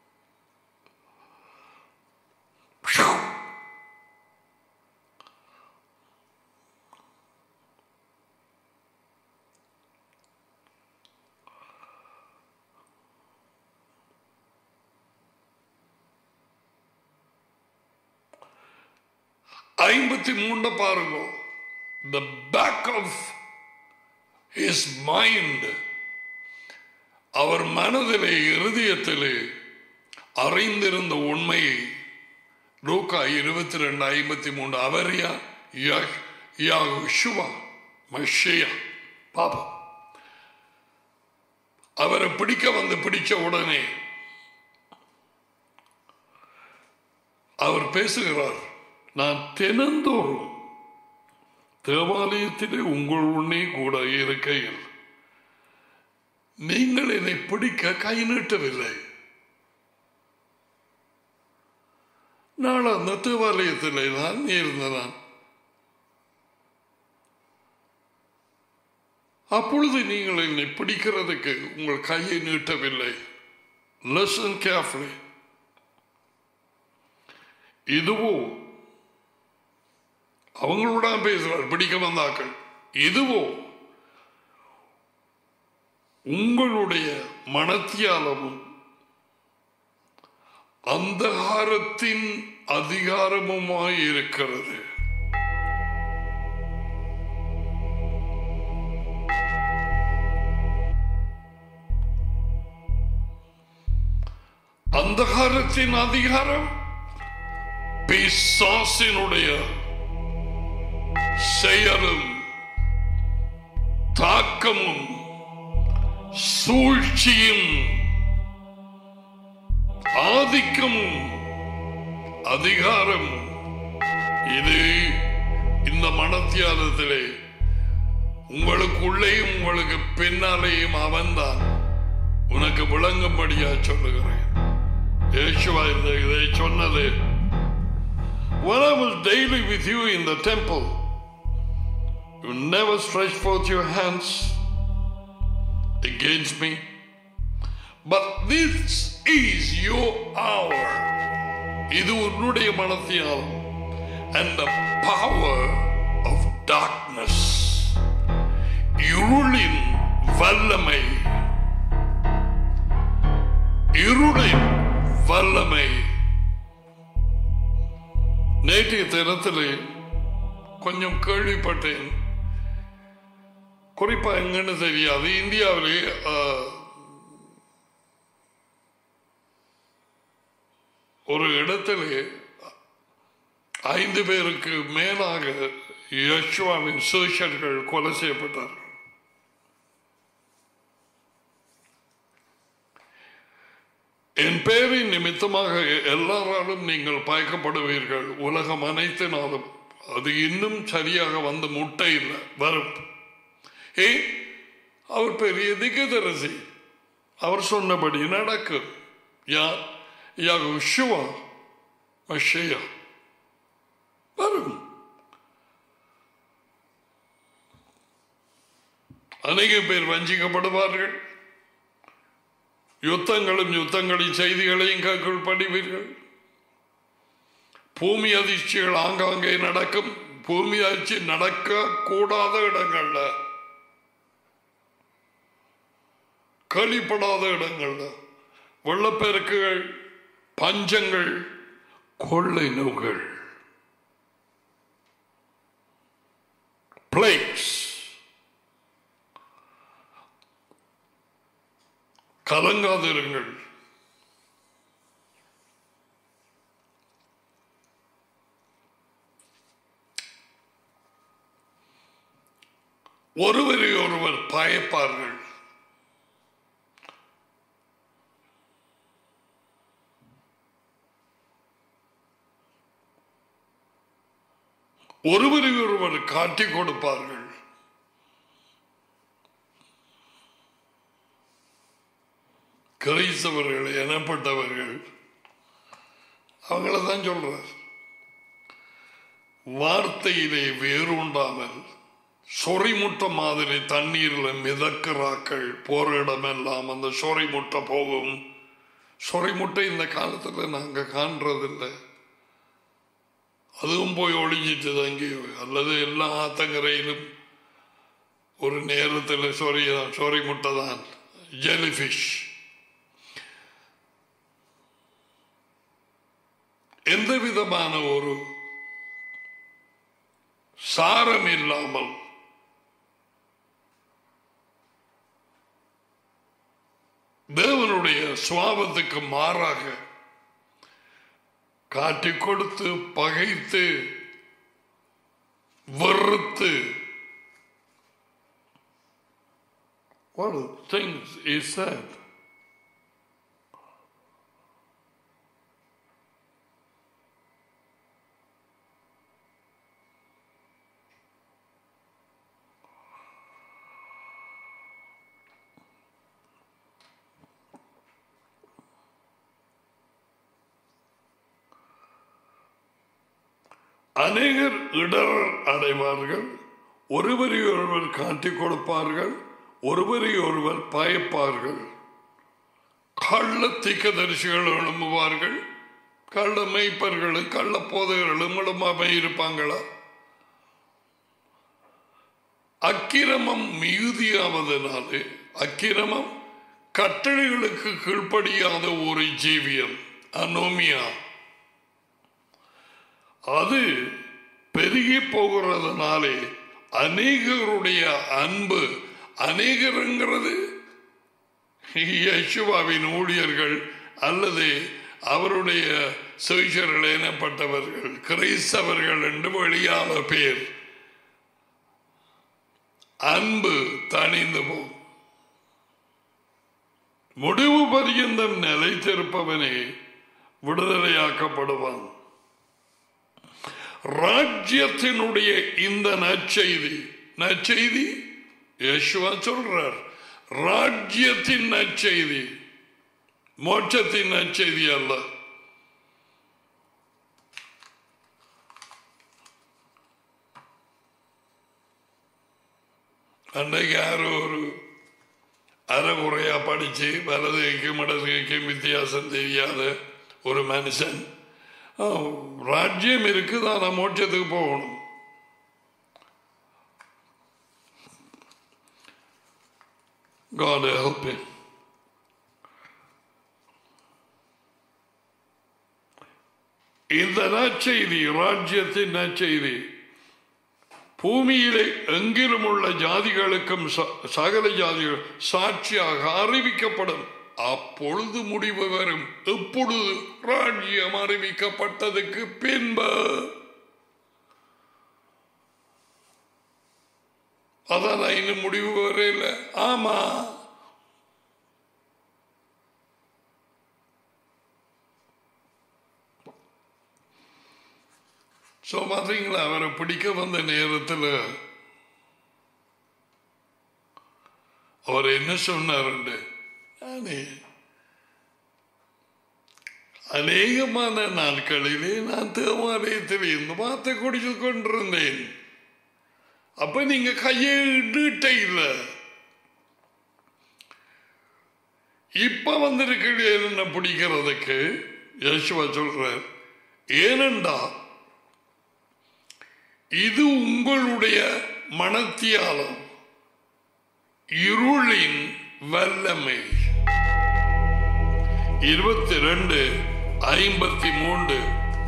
Speaker 1: பாருங்க. The back of his mind, அவர் மனதிலே இருதயத்திலே அறிந்திருந்த உண்மையை லூக்கா 22:53 அவர் யெகோவா மஷியா பாபா அவரை பிடிக்க வந்து பிடிச்ச உடனே அவர் பேசுகிறார், நான் தினந்தோறும் தேவாலயத்திலே உங்கள் உன்னே கூட இருக்கையில் நீங்கள் என்னை பிடிக்க கை நீட்டவில்லை. நான் அந்த தேவாலயத்திலே தான் இருந்தேன். அப்பொழுது நீங்கள் என்னை பிடிக்கிறதுக்கு உங்கள் கையை நீட்டவில்லை. Listen carefully. இதுவோ அவங்களோட பேசுறார், பிடிக்க வந்தாக்கள். இதுவோ உங்களுடைய மனத்தியாலமும் அந்தகாரத்தின் அதிகாரமுமாய் இருக்கிறது. அந்தகாரத்தின் அதிகாரம் பிசாசினுடைய செயலும் தாக்கமும் சூழ்ச்சியும் ஆதிக்கமும் அதிகாரமும் இது இந்த மனத்தியாலத்திலே உங்களுக்குள்ளேயும் உங்களுக்கு பின்னாலேயும் அவன்தான். உனக்கு விளங்கும்படியா சொல்லுகிறேன். இயேசுவா இதை சொன்னது. When I was daily with you in the temple, you never stretched forth your hands against me. But this is your hour. இது உன்னுடைய மனத்தியால். And the power of darkness. இருளின் வல்லமை. இருளின் வல்லமை. நேற்றைய தினத்திலே கொஞ்சம் கேள்விப்பட்டேன். குறிப்பா எங்கன்னு தெரியாது, இந்தியாவிலே ஒரு இடத்திலே 5 பேருக்கு மேலாக யெஷுவாவின் சீஷர்கள் கொலை செய்யப்பட்டார்கள். என் பெயரின் நிமித்தமாக எல்லாராலும் நீங்கள் பயக்கப்படுவீர்கள். உலகம் அனைத்தினாலும். அது இன்னும் சரியாக வந்து முட்டை இல்லை, வரும். அவர் பெரிய திகதரசி. அவர் சொன்னபடி நடக்கும். யார்? யெகோவா மஷியா வரும். அநேக பேர் வஞ்சிக்கப்படுவார்கள். யுத்தங்களின் செய்திகளையும் கேட்குள் படிவீர்கள். பூமி அதிர்ச்சிகள் ஆங்காங்கே நடக்கும். பூமி அதிர்ச்சி நடக்க கூடாத இடங்கள்ல, கேள்விப்படாத இடங்கள்ல வெள்ளப்பெருக்குகள், பஞ்சங்கள், கொள்ளை நோய்கள், பிளேக்ஸ். கலங்காதிருங்கள். ஒருவரை ஒருவர் பயப்பார்கள். ஒருவரை ஒருவர் காட்டிக் கொடுப்பார்கள். கிறிஸ்தவர்கள் எனப்பட்டவர்கள் அவங்கள தான் சொல்றார். வார்த்தையிலே வேறுண்டாமல் சொறிமுட்டை மாதிரி தண்ணீரில் மிதக்கிறாக்கள். போரிடமெல்லாம் அந்த சொறிமுட்டை போகும். சொறிமுட்டை இந்த காலத்தில் நாங்கள் காண்றதில்லை. அதுவும் போய் ஒழிஞ்சிட்டு அங்கேயோ, அல்லது எல்லா ஆத்தங்கரையிலும் ஒரு நேரத்தில் சொறிமுட்டை தான். ஜெலிஃபிஷ். எந்த விதமான ஒரு சாரம் இல்லாமல் தேவனுடைய சுவாபத்துக்கு மாறாக காட்டிக் கொடுத்து, பகைத்து, வெறுத்து, what things he said. . அநேகர் இடர் அடைவார்கள், ஒருவரை ஒருவர் காட்டிக் கொடுப்பார்கள், ஒருவரை ஒருவர் பயப்பார்கள். கள்ள தீர்க்கதரிசிகள் எழும்புவார்கள், கள்ள மெய்ப்பர்களும் கள்ள போதகர்களும் எழும்பாம இருப்பாங்களா? அக்கிரமம் மிகுதியாவதனாலே, அக்கிரமம் கட்டளைகளுக்கு கீழ்ப்படியாத ஒரு ஜீவியம் அனோமியா, அது பெருகி போகிறதுனாலே அநேகருடைய அன்பு, அநேகருங்கிறது யேசுவாவின் ஊழியர்கள் அல்லது அவருடைய சுவிசேஷர்கள் எனப்பட்டவர்கள், கிறிஸ்தவர்கள் என்று வெளியான பேர், அன்பு தணிந்து போகும். முடிவு பரியந்தம் நிலைத்திருப்பவனே விடுதலையாக்கப்படுவான். ராஜ்யத்தினுடைய இந்த நற்செய்தி யேசுவா சொல்றார், ராஜ்யத்தின் நற்செய்தி, மோட்சத்தின் நற்செய்தி அல்ல. அன்றைக்கு யாரோ ஒரு அரைகுறையா படிச்சு வலதுகைக்கும் இடதுகைக்கும் வித்தியாசம் தெரியாத ஒரு மனுஷன், ராஜ்யம் இருக்குது, ஆனா மோட்சத்துக்கு போகணும். God help him. இந்த நற்செய்தி, ராஜ்யத்தின் நற்செய்தி பூமியிலே எங்கிலும் உள்ள ஜாதிகளுக்கும் சகல ஜாதிகள் சாட்சியாக அறிவிக்கப்படும். அப்பொழுது முடிவு வரும். எப்பொழுது? ராஜ்யம் அறிவிக்கப்பட்டதுக்கு பின்பு. அதான் இன்னும் முடிவு வரையில. ஆமா, பாத்தீங்களா, அவரை பிடிக்க வந்த நேரத்தில் அவர் என்ன சொன்னார்? அநேகமான நாட்களிலே நான் தேவாலயத்தில் இந்த வார்த்தை குடிச்சு கொண்டிருந்தேன். அப்ப நீங்க கையை நீட்ட இல்ல, இப்ப வந்திருக்க என்ன பிடிக்கிறதுக்கு யேசுவா சொல்றார். ஏனென்றா இது உங்களுடைய மனத்தியாலம், இருளின் வல்லமை. 22:53.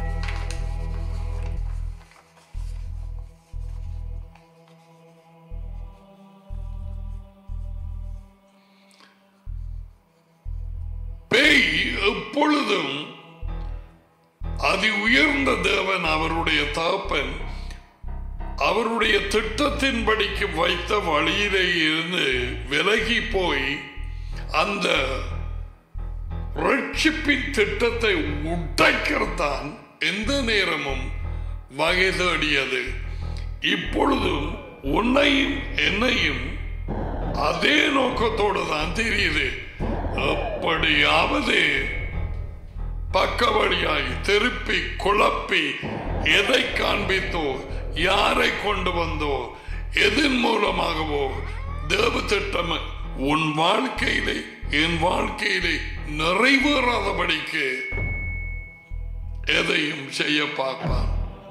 Speaker 1: பேய் எப்பொழுதும் அதி உயர்ந்த தேவன் அவருடைய தகப்பன் அவருடைய திட்டத்தின்படிக்கு வைத்த வழியிலே இருந்து விலகி போய் அந்த ரட்சிப்பின் திட்டத்தை உடைக்கிறதான் எந்த நேரமும் வகை தேடியது. இப்பொழுதும் உன்னையும் என்னையும் அதே நோக்கத்தோடு தான் தெரியுது. எப்படியாவது பக்கவழியாய் திருப்பி குழப்பி எதை காண்பித்தோ, யாரை கொண்டு வந்தோ, எதன் மூலமாகவோ தேவ திட்டம் உன் வாழ்க்கையிலே என் வாழ்க்கையிலே நிறைவேறாதபடிக்கு எதையும் செய்ய பார்ப்பான்.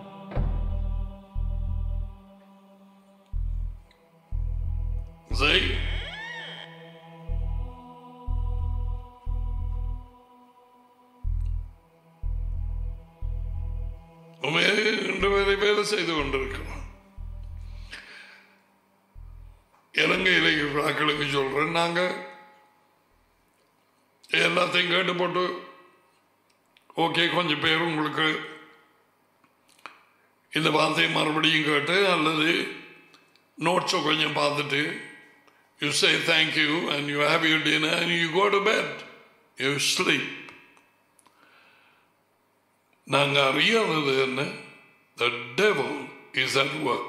Speaker 1: இன்று வரை வேலை செய்து கொண்டிருக்கிறோம். இலங்கையில மக்களுக்கு சொல்றேன், நாங்க எல்லாத்தையும் கேட்டு போட்டு ஓகே, கொஞ்சம் பேர் உங்களுக்கு இந்த வார்த்தையை மறுபடியும் கேட்டு அல்லது நோட்ஸை கொஞ்சம் பார்த்துட்டு you say thank you and you have your dinner and you go to bed, you sleep. நாங்க அறியாதது என்ன? The devil is at work.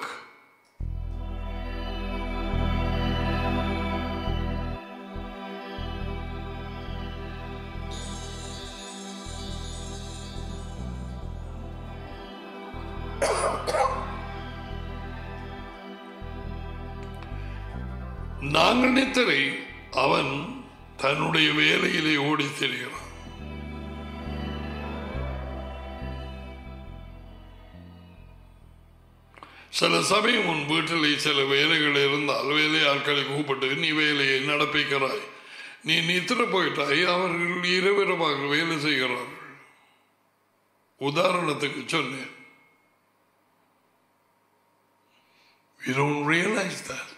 Speaker 1: நாங்கள் நினைத்ததை அவன் தன்னுடைய வேலையிலே ஓடி திரிகிறான். சில சமயம் உன் வீட்டிலே சில வேலைகள் இருந்தால் வேலை ஆட்களை கூப்பிட்டு நீ வேலையை நடப்பிக்கிறாய், நீ நித்திர போயிட்டாய், அவர்கள் இரவிரவாக வேலை செய்கிறார்கள். உதாரணத்துக்கு சொன்னேன். We don't realize that.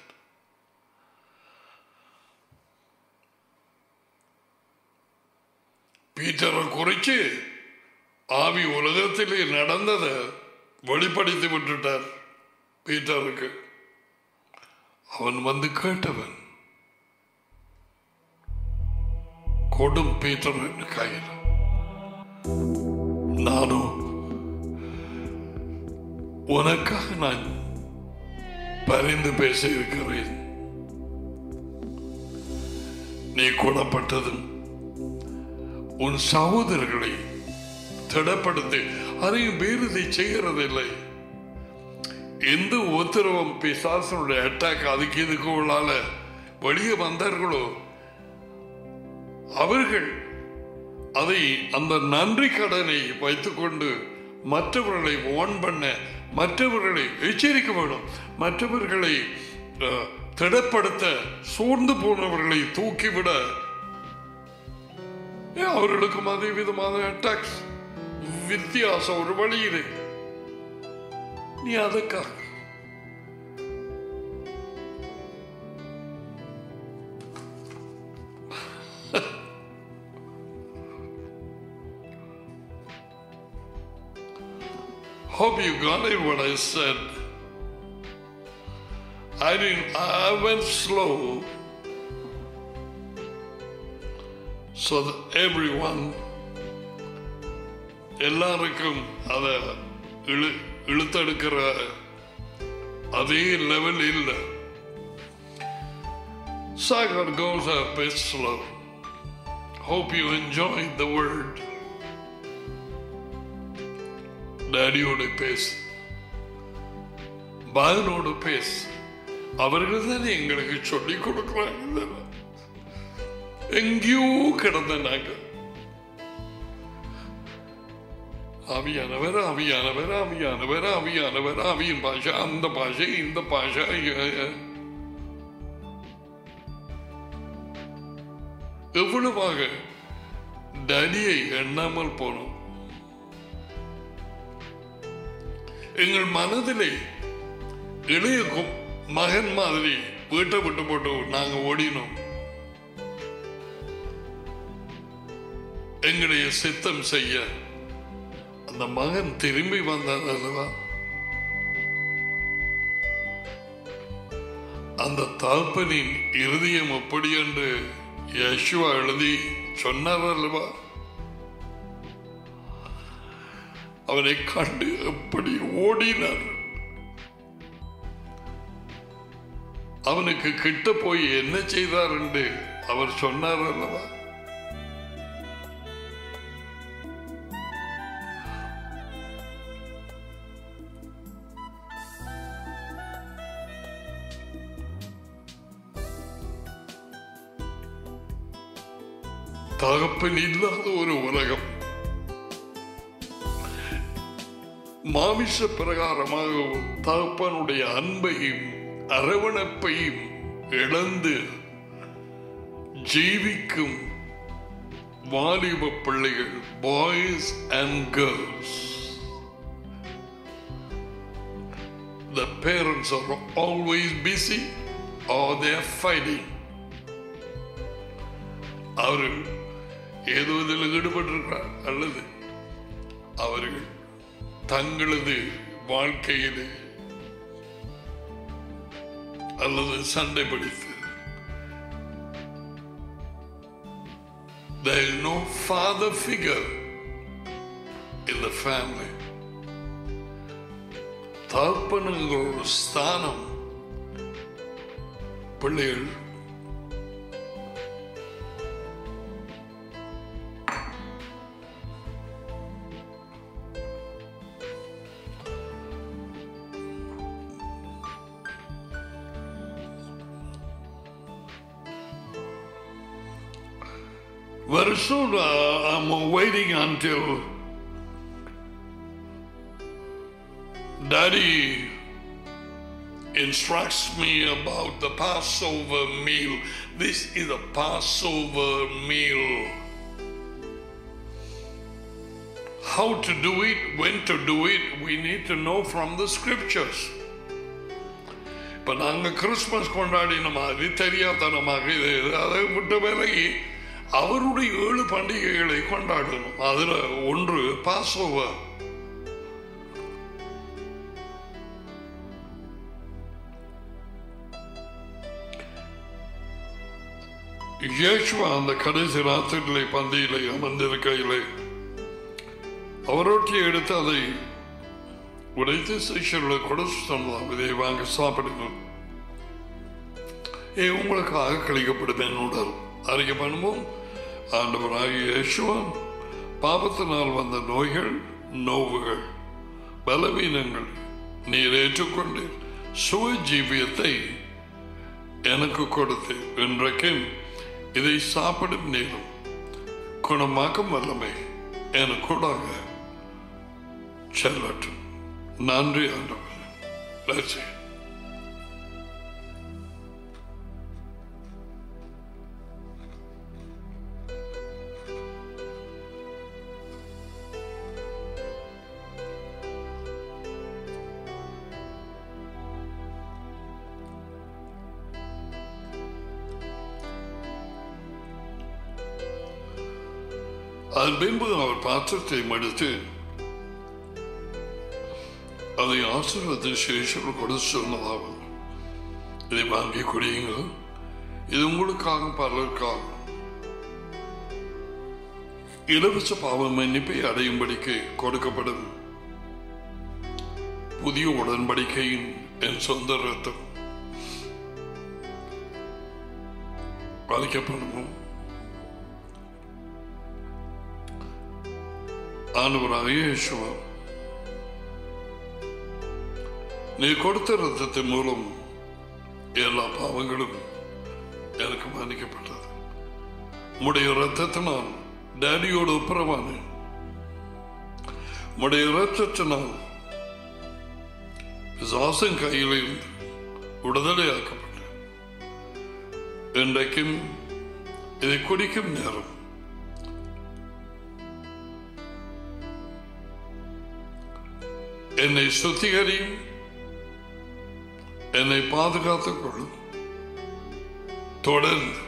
Speaker 1: பீட்டரை குறித்து ஆவி உலகத்திலே நடந்ததை வெளிப்படுத்தி விட்டுட்டார் பீட்டருக்கு. அவன் வந்து கேட்டவன் கொடும் பீட்டர் கையில். நானும் உனக்காக நான் பரிந்து பேச இருக்கிறேன். நீ குணப்பட்டதும் உன் சகோதரர்களை திடப்படுத்தி அதையும் வேறு செய்கிறதில்லை. எந்த உத்தரவும் பிசாசனுடைய அட்டாக் அதுக்கு இதுக்கு உள்ளால வெளியே வந்தார்களோ அவர்கள் அதை அந்த நன்றி கடனை வைத்துக்கொண்டு மற்றவர்களை வார்ன் பண்ண, மற்றவர்களை எச்சரிக்க வேண்டும், மற்றவர்களை திடப்படுத்த, சோர்ந்து போனவர்களை தூக்கிவிட அவர்களுக்கும் அதே விதமான அட்டாக்ஸ் வித்தியாசம் ஒரு வழியிலே. நீ அதுக்காக hope you got it what I said. I went slow so that everyone எல்லாருக்கும் அதை இழுத்தெடுக்கிற அதே லெவல் இல்லை. Sagar goes a bit slow. Hope you enjoyed the word. டேடியோட பேசு, பாலனோட பேசு. அவர்கள் தானே எங்களுக்கு சொல்லிக் கொடுக்கிறாங்க. எங்கேயோ கிடந்த நாங்க ஆவியானவர் ஆவியானவர் ஆவியானவர் ஆவியானவர், ஆவியின் பாஷை, அந்த பாஷை, இந்த பாஷை. எவ்வளவாக டேடியை எண்ணாமல் போனோம். எங்கள் மனதிலே இளைய மகன் மாதிரி வீட்டை விட்டு போட்டு நாங்க ஓடினோம். எங்களுடைய சித்தம் செய்ய அந்த மகன் திரும்பி வந்தார் அல்லவா? அந்த தகப்பனின் இருதயம் எப்படி என்று யேசுவா எழுதி சொன்னார் அல்லவா? அவனை கண்டு எப்படி ஓடினார். அவனுக்கு கிட்ட போய் என்ன செய்தார் என்று அவர் சொன்னார் அல்லவா? தகப்பன் இல்லாத ஒரு உலகம், மாமிச பிரகாரமாக தகப்பனுடைய அன்பையும் அரவணைப்பையும் இழந்து ஜீவிக்கும் வாலிப பிள்ளைகள், boys and girls. The parents are always busy or they are fighting. அவர்கள் ஏதோ இதில் ஈடுபட்டிருக்கிறார் அல்லது அவர்கள் தங்களது வாழ்க்கையில் அல்லது சண்டை பிடித்து. There is no father figure in the family. தகப்பனுங்கிற ஒரு ஸ்தானம் பிள்ளைகள் Very soon I'm waiting until Daddy instructs me about the Passover meal. This is a Passover meal. How to do it, when to do it, we need to know from the scriptures. இப்ப நாங்க Christmas கொண்டாடின மாதிரி தெரியாதனமாக அதை விட்ட விலகி அவருடைய 7 பண்டிகைகளை கொண்டாடணும். அதுல ஒன்று பாஸ்ஓவர். இயேசுவா அந்த கடைசி ராத்திரியிலே பந்தியிலே அமர்ந்திருக்கையிலே அவரொட்டியை எடுத்து அதை உடைத்து சிஷ்யர்களை கொடுத்து சொன்னதாம், இதை வாங்க சாப்பிடுங்க, உங்களுக்காக கழிக்கப்படும் என் உடல். அறிக்கை பண்ணுவோம். ஆண்டவராகிய இயேசுவா பாவத்தினால் வந்த நோய்கள், நோவுகள், பலவீனங்கள் நீர் ஏற்றுக்கொண்டு சுய ஜீவியத்தை எனக்கு கொடுத்து இன்றைக்கும் இதை சாப்பிடும் நேரம் குணமாக்கும் வல்லமை எனக்கூடாக செல்லட்டும். நன்றி ஆண்டவரே. அதன் பின்பு அவர் பாத்திரத்தை மடித்து அதை ஆசீர்வதித்து சேஷர்கள் கொடுத்து சொன்னதாவது, இதை வாங்கி குடியுங்கள், இது உங்களுக்காக பலருக்காக இலவச பாவ மன்னிப்பை அடையும்படிக்கு கொடுக்கப்படும் புதிய உடன்படிக்கையின் என் சொந்த ரத்தம். பாதிக்கப்படணும். ஆண்டவராகிய இயேசுவா நீ கொடுத்த ரத்தத்தின் மூலம் எல்லா பாவங்களும் எனக்கு மன்னிக்கப்பட்டது. உம்முடைய ரத்தத்தினால் டேடியோடு ஒப்புரவானேன். உம்முடைய ரத்தத்தினால் பிசாசின் கையிலிருந்து விடுதலையாக்கப்பட்டேன். இன்றைக்கும் இதை குடிக்கும் நேரம் என்னை சுத்திகரியும், என்னை பாதுகாத்துக் கொள்ளும். தொடர்ந்து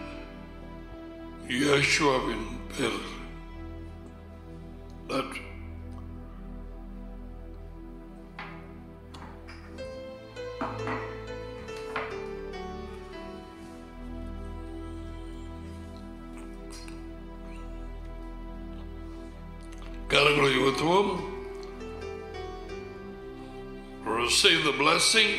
Speaker 1: இயேசுவின் பேரில் கரங்களை உயர்த்துவோம். Receive the blessing.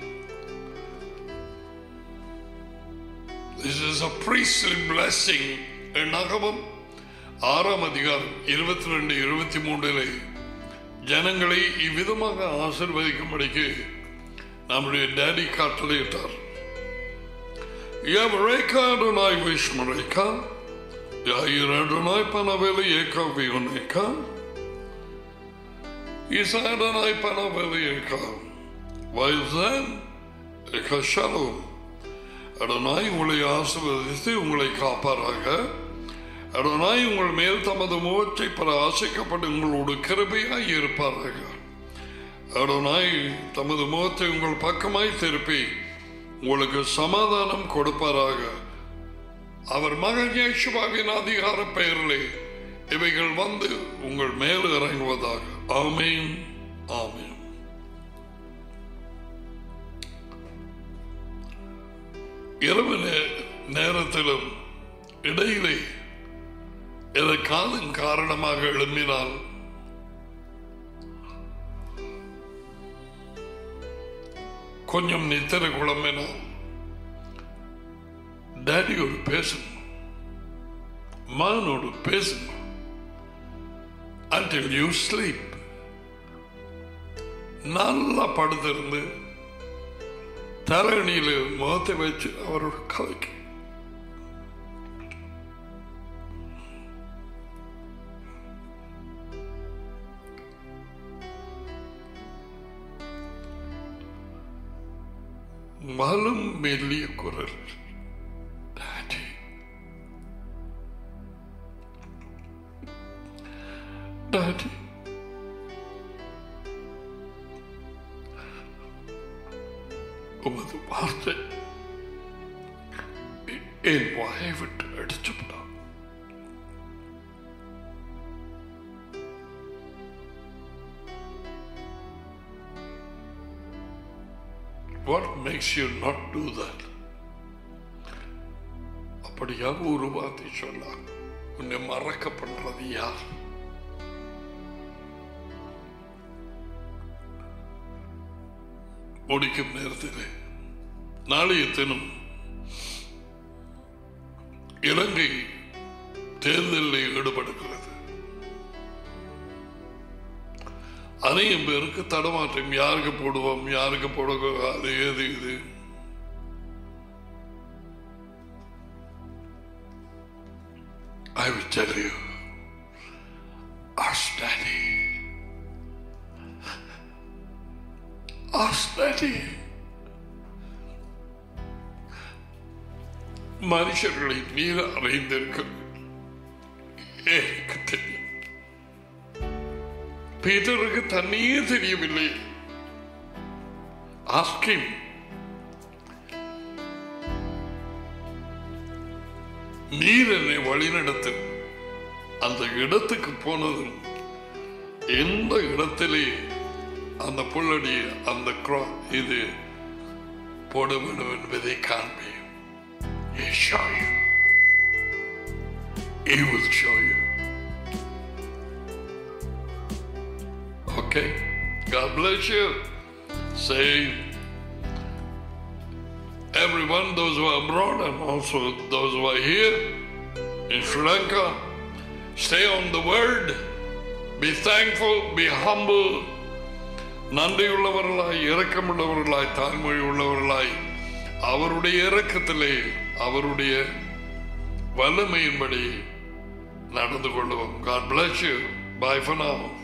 Speaker 1: This is a priestly blessing. என்னாகமம் 6ஆம் அதிகாரம் 22-23 ஜனங்களை இவ்விதமாக ஆசீர்வதிக்கும்படிக்கு நம்முடைய டேடி கட்டளையிட்டார். Yavreka Adonai Vishmareka, Yair Adonai Panaveli Eka Vioneka, Isa Adonai Panaveli Eka, Vaizan Eka Shalom. Adonai உங்களை ஆசீர்வதித்து உங்களை காப்பாராக. அடோனாய் உங்கள் மேல் தமது முகத்தை பிரகாசிக்கப்பட்டு உங்களோடு கிருபையாய் இருப்பாராக. அடோனாய் தமது முகத்தை உங்கள் பக்கமாய் திருப்பி உங்களுக்கு சமாதானம் கொடுப்பாராக. அவர் மகன் இயேசுவின் அதிகார பெயரிலே இவைகள் வந்து உங்கள் மேல் இறங்குவதாக. ஆமென், ஆமென். இரவு நேரத்திலும் இடையிலே எதற்காலும் காரணமாக எழும்பினால் கொஞ்சம் நித்திரை குழம்பினால் டேடியோடு பேசணும், மகனோடு பேசணும். until you sleep. நல்லா படுத்திருந்து தலையணியில் முகத்தை வச்சு அவரோட கலைக்கு மலும் மெல்லிய குரல், டாடி டாடி உமது வார்த்தை என் வாயை விட்டு அடிச்சுவிட்டான். What makes you not do that? அப்படியாக ஒரு வார்த்தை சொன்னார், உன்னை மறக்க பண்றது யார்? முடிக்கும் நேரத்தில் நாளைய தினம் இலங்கை தேர்தலில் ஈடுபடுகிறது. அநேகம் பேருக்கு தடமாற்றம், யாருக்கு போடுவோம் யாருக்கு போடக்கூடாது, ஏது இது. I will tell you, ask Daddy. Ask Daddy. மனுஷர்களை நீர் அறிந்திருக்க எனக்கு தெரியும். பீட்டருக்கு தண்ணியே தெரியவில்லை. Ask him. நீர் என்னை வழிநடத்து. அந்த இடத்துக்கு போனதும் எந்த இடத்திலே அந்த புல்லடி அந்த இது போட வேண்டும் என்பதை காண்பேன். He show you. He will show you. Okay? God bless you. Say, everyone, those who are abroad and also those who are here in Sri Lanka, stay on the word. Be thankful, be humble. நன்றி உள்ளவர்களாய், இரக்கமுள்ளவர்களாய், தாழ்மொழி உள்ளவர்களாய், அவருடைய இரக்கத்திலே அவருடைய வல்லமையின்படி நடந்து கொள்வோம். God bless you. Bye for now.